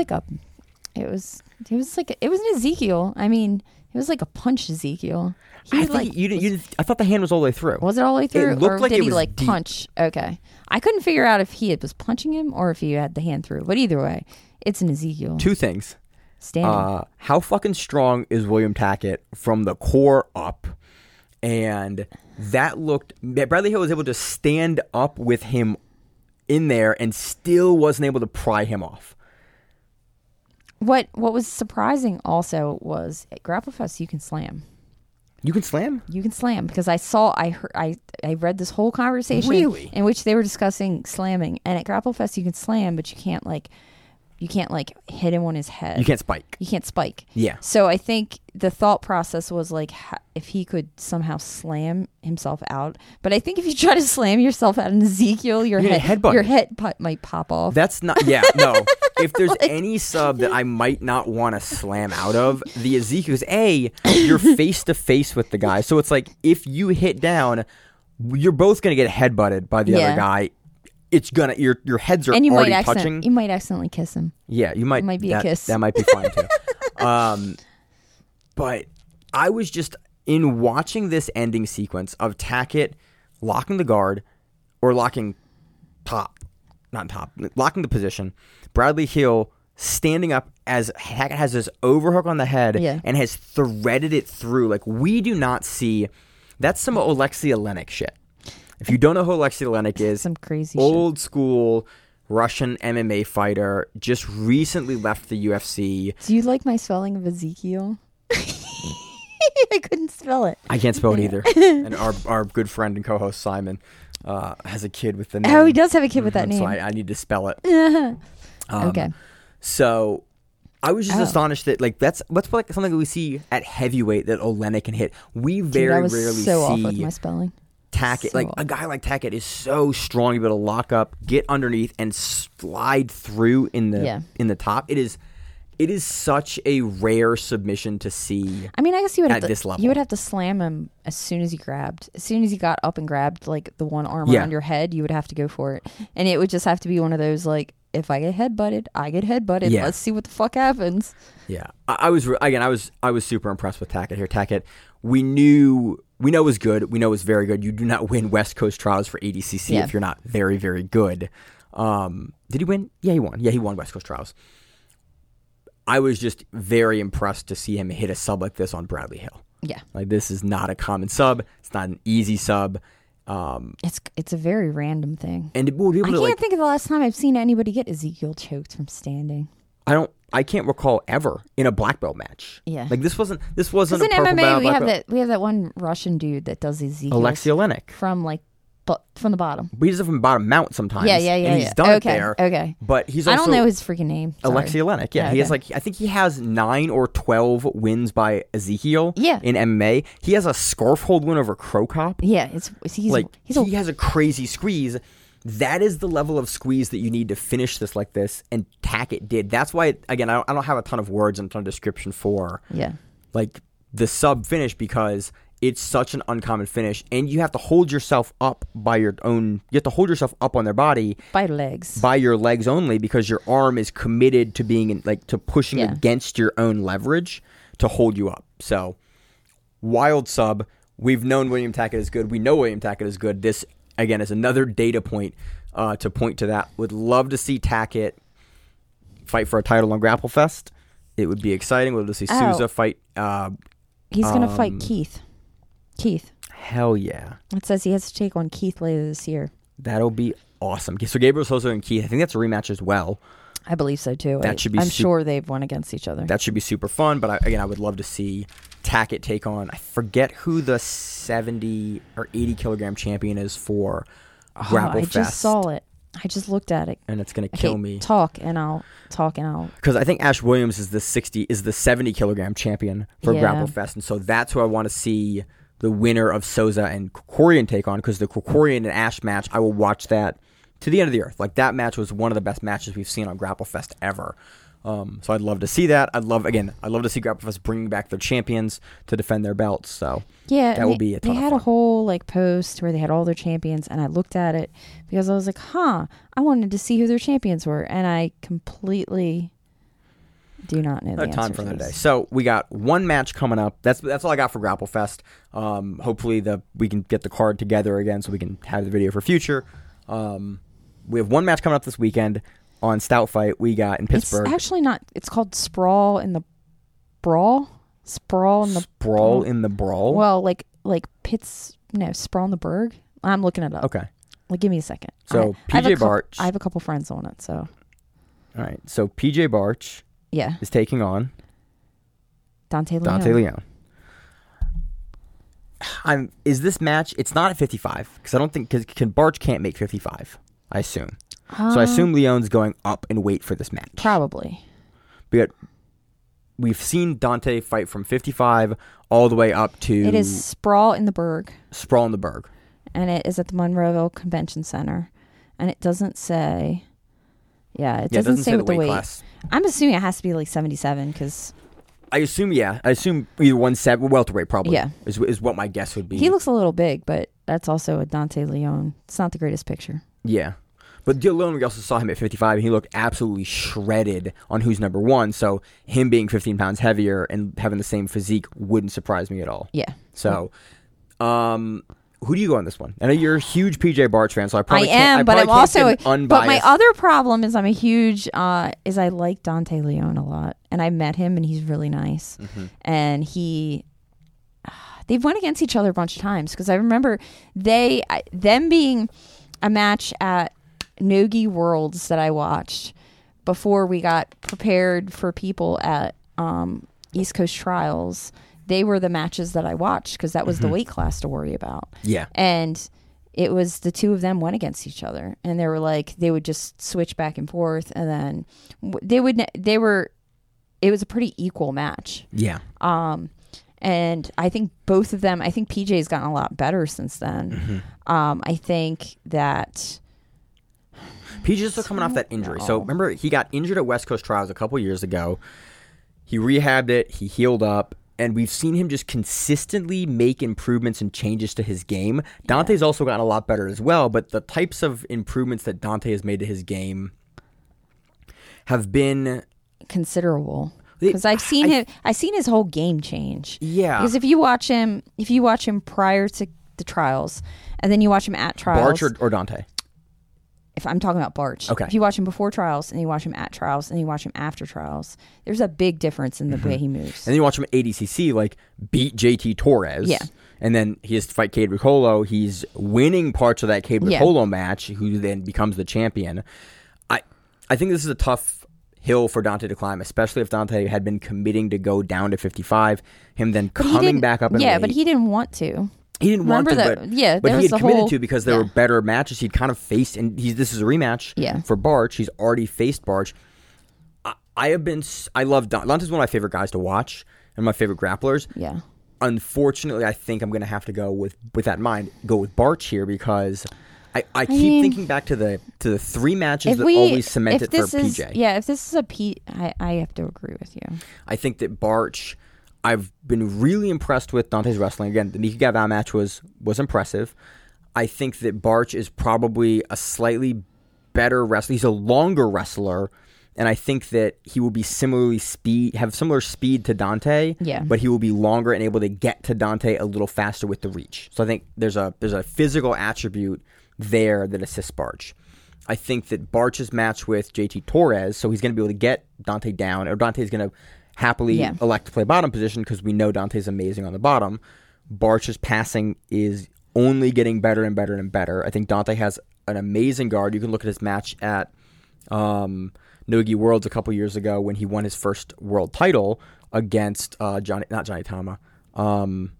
an Ezekiel. I mean, it was like a punch Ezekiel. I thought the hand was all the way through. Was it all the way through? It looked like did it he was like deep. punch? Okay. I couldn't figure out if he was punching him or if he had the hand through. But either way, it's an Ezekiel. Two things. Standing. How fucking strong is William Tackett from the core up? And Bradley Hill was able to stand up with him in there and still wasn't able to pry him off. What was surprising also was at GrappleFest you can slam. You can slam? You can slam, because I read this whole conversation in which they were discussing slamming, and at GrappleFest you can slam, but you can't hit him on his head. You can't spike. You can't spike. Yeah. So I think the thought process was like if he could somehow slam himself out. But I think if you try to slam yourself out in Ezekiel, your head might pop off. That's not. Yeah. No. If there's any sub that I might not want to slam out of, the Ezekiel is you're face to face with the guy. So it's like if you hit down, you're both gonna get headbutted by the other guy. It's gonna your heads are already touching. You might accidentally kiss him. Yeah, you might. It might be a kiss. That might be fine too. But I was just in watching this ending sequence of Tackett locking the guard or locking the position. Bradley Hill standing up as Hackett has this overhook on the head and has threaded it through. Like, we do not see. That's some Alexei Oleinik shit. If you don't know who Alexei Oleinik is, some crazy old school Russian MMA fighter, just recently left the UFC. Do you like my spelling of Ezekiel? I couldn't spell it. I can't spell it either. And our good friend and co-host Simon has a kid with the name. Oh, he does have a kid with that name. So I need to spell it. Okay. So I was just astonished that, like, that's like something that we see at heavyweight that Oleinik can hit. We very rarely see off with my spelling. Tackett. Like, a guy like Tackett is so strong, able to lock up, get underneath, and slide through in the top. It is such a rare submission to see. I mean, I guess you would have this level. You would have to slam him as soon as he grabbed. As soon as he got up and grabbed, like, the one arm around your head, you would have to go for it. And it would just have to be one of those, like, if I get headbutted, I get headbutted. Yeah. Let's see what the fuck happens. Yeah, I was super impressed with Tackett here. Tackett, we know is good. We know is very good. You do not win West Coast trials for ADCC if you're not very, very good. Did he win? Yeah, he won. Yeah, he won West Coast trials. I was just very impressed to see him hit a sub like this on Bradley Hill. Yeah, like, this is not a common sub. It's not an easy sub. It's a very random thing. And we'll be able I can't think of the last time I've seen anybody get Ezekiel choked from standing. I can't recall ever in a black belt match. Yeah, like this wasn't a in purple MMA belt. we have that one Russian dude that does Ezekiel. Alexei Oleinik from the bottom. But he does it from bottom mount sometimes. Yeah. And he's done it there. Okay. But he's also, I don't know his freaking name. Sorry. Alexei Oleinik. Yeah, he has I think he has 9 or 12 wins by Ezekiel. Yeah. In MMA, he has a scarf hold win over Crow Cop. Yeah, he has a crazy squeeze. That is the level of squeeze that you need to finish this like this, and Tackett did. That's why, again, I don't have a ton of words and a ton of description for like the sub finish, because it's such an uncommon finish, and you have to hold yourself up by your own. You have to hold yourself up on their body by legs, by your legs only, because your arm is committed to being to pushing against your own leverage to hold you up. So, wild sub. We've known William Tackett is good. We know William Tackett is good. This, again, is another data point to point to that. Would love to see Tackett fight for a title on Grapple Fest. It would be exciting. We'd love to see Souza fight. He's going to fight Keith. Hell yeah. It says he has to take on Keith later this year. That'll be awesome. So Gabriel Souza and Keith, I think that's a rematch as well. I believe so too. That should be I'm sure they've won against each other. That should be super fun. But I would love to see Tackett take on, I forget who the 70 or 80 kilogram champion is for Grapple Fest. I just saw it. I just looked at it. And it's going to kill me. Talk and I'll. Because I think Ash Williams is the 70 kilogram champion for Grapple Fest. And so that's who I want to see the winner of Souza and Krikorian take on, because the Krikorian and Ash match, I will watch that to the end of the earth. Like, that match was one of the best matches we've seen on Grapple Fest ever. So I'd love to see that. I'd love to see Grapple Fest bringing back their champions to defend their belts. So that will be a ton of fun. They had a whole post where they had all their champions, and I looked at it because I was like, I wanted to see who their champions were, and I completely do not know the answer time for this. another day. So we got one match coming up. That's all I got for Grapple Fest. Hopefully we can get the card together again so we can have the video for future. We have one match coming up this weekend on Stout Fight. We got in Pittsburgh. It's actually not. It's called Sprawl in the Brawl. Sprawl in the Brawl. Well, Sprawl in the Berg. I'm looking it up. Okay. Give me a second. So PJ Barch. I have a couple friends on it. So. All right. So PJ Barch. Yeah. Is taking on Dante Leon. Is this match? It's not at 55 because I don't think Barch can't make 55. I assume. So I assume Leon's going up in weight for this match. Probably. But we've seen Dante fight from 55 all the way up to. It is Sprawl in the Berg. And it is at the Monroeville Convention Center, and it doesn't say. Yeah, it doesn't say what the weight class. I'm assuming it has to be 77 because. I assume either 170 welterweight probably. Yeah. is what my guess would be. He looks a little big, but that's also a Dante Leon. It's not the greatest picture. Yeah. But Leon, we also saw him at 55, and he looked absolutely shredded on Who's Number One. So him being 15 pounds heavier and having the same physique wouldn't surprise me at all. Yeah. So, Who do you go on this one? I know you're a huge PJ Barch fan, so I probably am, but I'm also unbiased. But my other problem is I'm a huge is I like Dante Leone a lot, and I met him, and he's really nice, and they've went against each other a bunch of times because I remember them being a match at Nogi Worlds that I watched before we got prepared for people at East Coast Trials. They were the matches that I watched because that was the weight class to worry about. Yeah. And it was the two of them went against each other, and they were like, they would just switch back and forth, and then it was a pretty equal match. Yeah. And I think both of them, I think PJ's gotten a lot better since then. I think that PJ's still coming off that injury. So remember, he got injured at West Coast Trials a couple years ago. He rehabbed it. He healed up. And we've seen him just consistently make improvements and changes to his game. Dante's also gotten a lot better as well, but the types of improvements that Dante has made to his game have been considerable. Because I've seen his whole game change. Yeah. Because if you watch him prior to the trials, and then you watch him at trials, Barch or Dante. If I'm talking about Barch, okay. If you watch him before trials, and you watch him at trials, and you watch him after trials, there's a big difference in the way he moves. And then you watch him at ADCC, like beat JT Torres. Yeah. And then he has to fight Cade Rucolo. He's winning parts of that Cade Rucolo match, who then becomes the champion. I think this is a tough hill for Dante to climb, especially if Dante had been committing to go down to 55, him then coming back up in weight. But he didn't want to. He didn't want to, but he had committed to because there were better matches he'd kind of faced, and this is a rematch for Barch. He's already faced Barch. I love Dante. Dante's one of my favorite guys to watch and my favorite grapplers. Yeah. Unfortunately, I think I'm going to have to go with that in mind, go with Barch here because I keep thinking back to the three matches that always cement it for PJ. Yeah, if this is I have to agree with you. I think that Barch, I've been really impressed with Dante's wrestling. Again, the Mika Gavao match was impressive. I think that Barch is probably a slightly better wrestler. He's a longer wrestler, and I think that he will be have similar speed to Dante. Yeah. But he will be longer and able to get to Dante a little faster with the reach. So I think there's a physical attribute there that assists Barch. I think that Barch's match with JT Torres, so he's going to be able to get Dante down, or Dante's going to happily elect to play bottom position because we know Dante's amazing on the bottom. Barch's passing is only getting better and better and better. I think Dante has an amazing guard. You can look at his match at Nogi Worlds a couple years ago when he won his first world title against Johnny Tama. I'm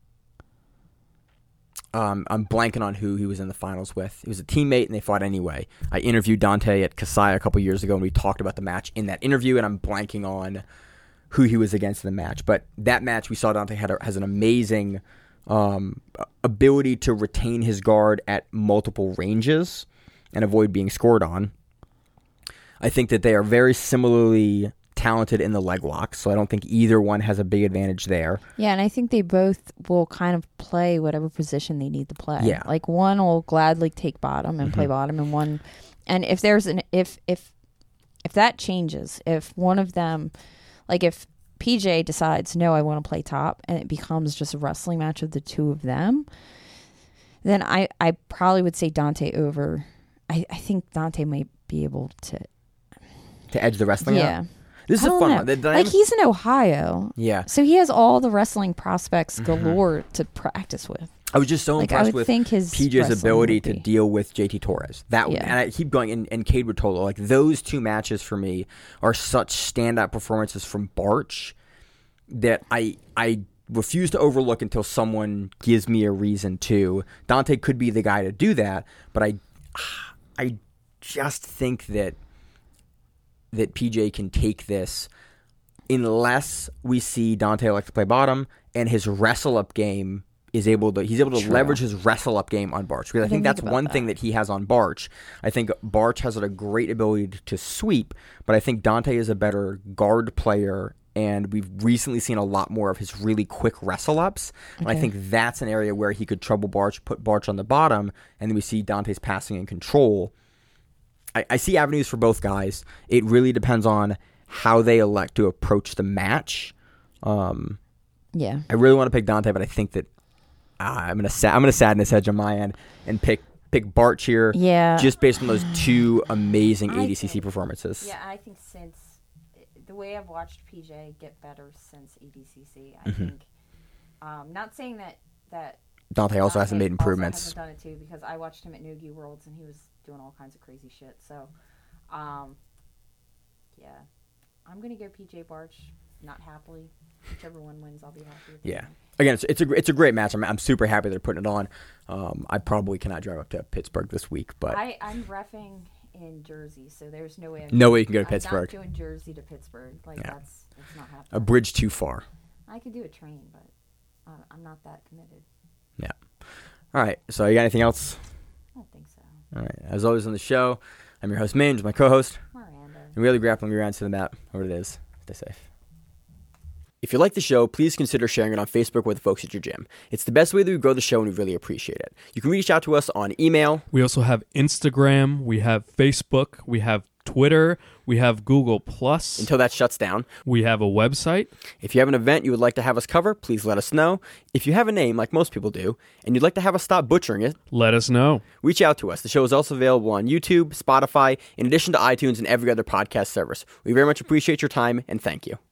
blanking on who he was in the finals with. He was a teammate, and they fought anyway. I interviewed Dante at Kasai a couple years ago, and we talked about the match in that interview, and I'm blanking on who he was against in the match. But that match, we saw Dante has an amazing ability to retain his guard at multiple ranges and avoid being scored on. I think that they are very similarly talented in the leg locks, so I don't think either one has a big advantage there. Yeah, and I think they both will kind of play whatever position they need to play. Yeah. Like one will gladly take bottom and play bottom, and one, and if there's if that changes, if one of them, like if PJ decides, no, I want to play top, and it becomes just a wrestling match of the two of them, then I probably would say Dante over. I think Dante might be able to edge the wrestling out? This is a fun one. Like, he's in Ohio. Yeah. So he has all the wrestling prospects galore to practice with. I was just so impressed with PJ's ability to deal with JT Torres. And I keep going, and Cade Rucolo. Like, those two matches for me are such standout performances from Barch that I refuse to overlook until someone gives me a reason to. Dante could be the guy to do that, but I just think that PJ can take this unless we see Dante elect to play bottom and his wrestle up game he's able to leverage his wrestle up game on Barch. Because I think that's one thing that he has on Barch. I think Barch has a great ability to sweep, but I think Dante is a better guard player, and we've recently seen a lot more of his really quick wrestle ups. And I think that's an area where he could trouble Barch, put Barch on the bottom, and then we see Dante's passing and control. I see avenues for both guys. It really depends on how they elect to approach the match. I really want to pick Dante, but I think that I'm gonna sadness edge on my end and pick Barch here. Yeah. Just based on those two amazing ADCC performances. Yeah, I think since the way I've watched PJ get better since ADCC, I think. Not saying that Dante also hasn't made improvements. Also hasn't done it too, because I watched him at Nogi Worlds and he was doing all kinds of crazy shit. So, yeah, I'm gonna go PJ Barch. Not happily. Whichever one wins, I'll be happy with. Yeah. Again, it's a great match. I'm super happy they're putting it on. I probably cannot drive up to Pittsburgh this week, but I'm reffing in Jersey, so there's no way. No way you can go to Pittsburgh. I'm not doing Jersey to Pittsburgh. That's not happening. A bridge too far. I could do a train, but I'm not that committed. Yeah. All right. So you got anything else? I don't think so. All right. As always on the show, I'm your host, Minge, my co-host. Miranda. And we are the grappling around to the map. Whatever it is. Stay safe. If you like the show, please consider sharing it on Facebook with the folks at your gym. It's the best way that we grow the show, and we really appreciate it. You can reach out to us on email. We also have Instagram. We have Facebook. We have Twitter. We have Google+. Until that shuts down. We have a website. If you have an event you would like to have us cover, please let us know. If you have a name, like most people do, and you'd like to have us stop butchering it, let us know. Reach out to us. The show is also available on YouTube, Spotify, in addition to iTunes and every other podcast service. We very much appreciate your time, and thank you.